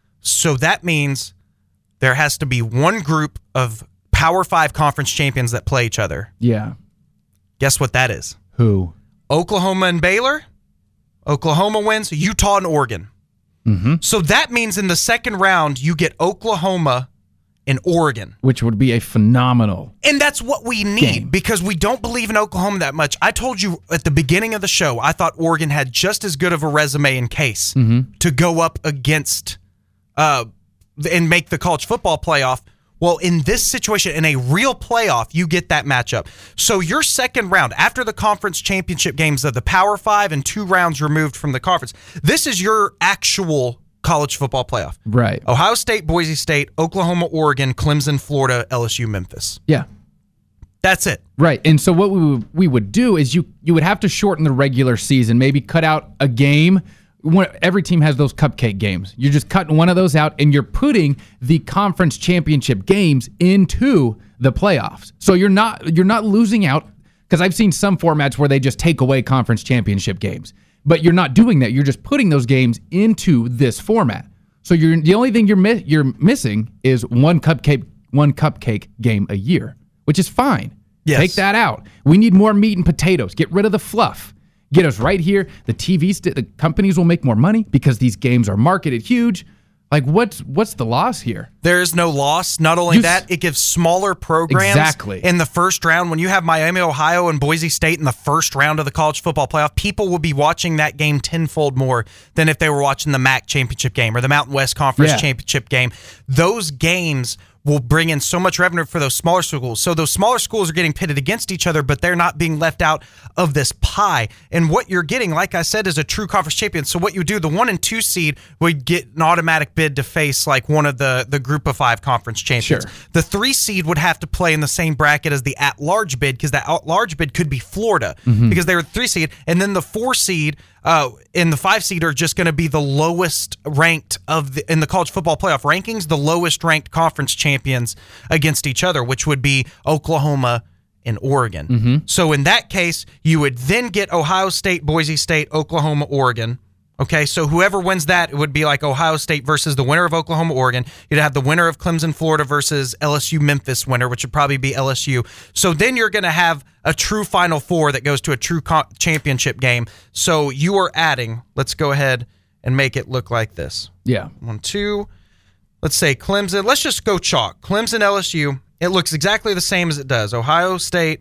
So that means there has to be one group of Power Five conference champions that play each other. Yeah. Guess what that is? Who? Oklahoma and Baylor. Oklahoma wins, Utah and Oregon. Mm-hmm. So that means in the second round, you get Oklahoma and Oregon. Which would be a phenomenal. And that's what we need game. because we don't believe in Oklahoma that much. I told you at the beginning of the show, I thought Oregon had just as good of a resume in case Mm-hmm. to go up against uh, and make the college football playoff. Well, in this situation, in a real playoff, you get that matchup. So your second round, after the conference championship games of the Power Five and two rounds removed from the conference, this is your actual college football playoff. Right. Ohio State, Boise State, Oklahoma, Oregon, Clemson, Florida, L S U, Memphis. Yeah. That's it. Right. And so what we would, we would do is you you would have to shorten the regular season, maybe cut out a game. When, every team has those cupcake games. You're just cutting one of those out, and you're putting the conference championship games into the playoffs. So you're not you're not losing out, because I've seen some formats where they just take away conference championship games. But you're not doing that. You're just putting those games into this format. So you're the only thing you're mi- you're missing is one cupcake one cupcake game a year, which is fine. Yes. Take that out. We need more meat and potatoes. Get rid of the fluff. Get us right here. The T V st- the companies will make more money because these games are marketed huge. Like, what's what's the loss here? There is no loss. Not only You s- that, it gives smaller programs Exactly. in the first round. When you have Miami, Ohio, and Boise State in the first round of the college football playoff, people will be watching that game tenfold more than if they were watching the M A C championship game or the Mountain West Conference Yeah. championship game. Those games will bring in so much revenue for those smaller schools. So those smaller schools are getting pitted against each other, but they're not being left out of this pie. And what you're getting, like I said, is a true conference champion. So what you do, the one and two seed would get an automatic bid to face like one of the, the group of five conference champions. Sure. The three seed would have to play in the same bracket as the at-large bid, because that at-large bid could be Florida Mm-hmm. because they were the three seed. And then the four seed uh, and the five seed are just going to be the lowest ranked of the, in the college football playoff rankings, the lowest ranked conference champions against each other, which would be Oklahoma and Oregon. Mm-hmm. So in that case, you would then get Ohio State, Boise State, Oklahoma, Oregon. Okay, so whoever wins that, it would be like Ohio State versus the winner of Oklahoma, Oregon. You'd have the winner of Clemson, Florida versus L S U, Memphis winner, which would probably be L S U. So then you're going to have a true Final Four that goes to a true co- championship game. So you are adding, let's go ahead and make it look like this. Yeah. One, two, let's say Clemson. Let's just go chalk. Clemson, L S U. It looks exactly the same as it does. Ohio State,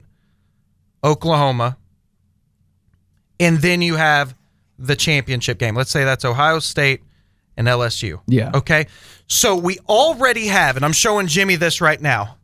Oklahoma. And then you have the championship game. Let's say that's Ohio State and L S U. Yeah. Okay. So we already have, and I'm showing Jimmy this right now.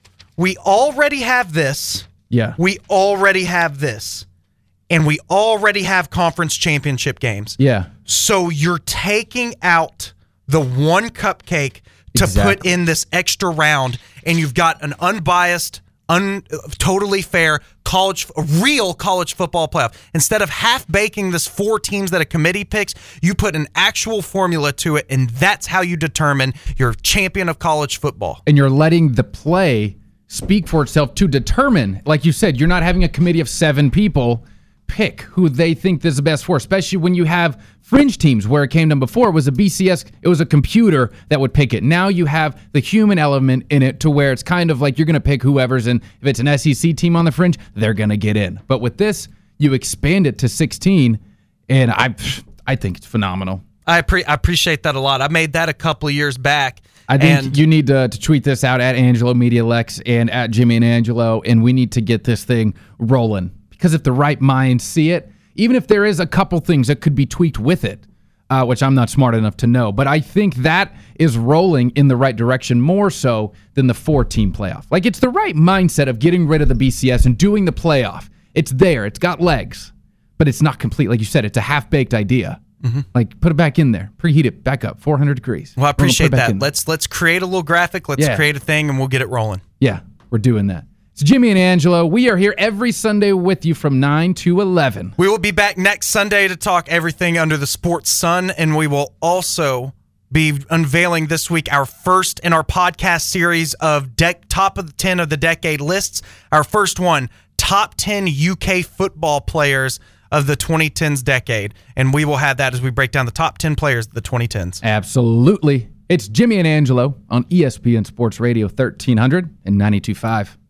We already have this. Yeah. We already have this. And we already have conference championship games. Yeah. So you're taking out the one cupcake to Exactly. put in this extra round, and you've got an unbiased, un, totally fair college, real college football playoff. Instead of half baking this four teams that a committee picks, you put an actual formula to it, and that's how you determine your champion of college football. And you're letting the play speak for itself to determine, like you said, you're not having a committee of seven people pick who they think is the best for, especially when you have fringe teams where it came down before. It was a B C S, it was a computer that would pick it. Now you have the human element in it to where it's kind of like you're going to pick whoever's in. If it's an S E C team on the fringe, they're going to get in. But with this, you expand it to sixteen, and I I think it's phenomenal. I, pre- I appreciate that a lot. I made that a couple of years back. I think and you need to, to tweet this out at Angelo Media Lex and at Jimmy and Angelo, and we need to get this thing rolling. Because if the right minds see it, even if there is a couple things that could be tweaked with it, uh, which I'm not smart enough to know, but I think that is rolling in the right direction more so than the four-team playoff. Like, it's the right mindset of getting rid of the B C S and doing the playoff. It's there. It's got legs, but it's not complete. Like you said, it's a half-baked idea. Mm-hmm. Like, put it back in there. Preheat it back up, four hundred degrees. well, I appreciate that. Let's. Let's let's create a little graphic. Let's Yeah. create a thing, and we'll get it rolling. Yeah, we're doing that. It's Jimmy and Angelo. We are here every Sunday with you from nine to eleven. We will be back next Sunday to talk everything under the sports sun, and we will also be unveiling this week our first in our podcast series of dec- top of the ten of the decade lists. Our first one, top ten U K football players of the twenty tens decade. And we will have that as we break down the top ten players of the twenty tens. Absolutely. It's Jimmy and Angelo on E S P N Sports Radio thirteen hundred and ninety-two point five.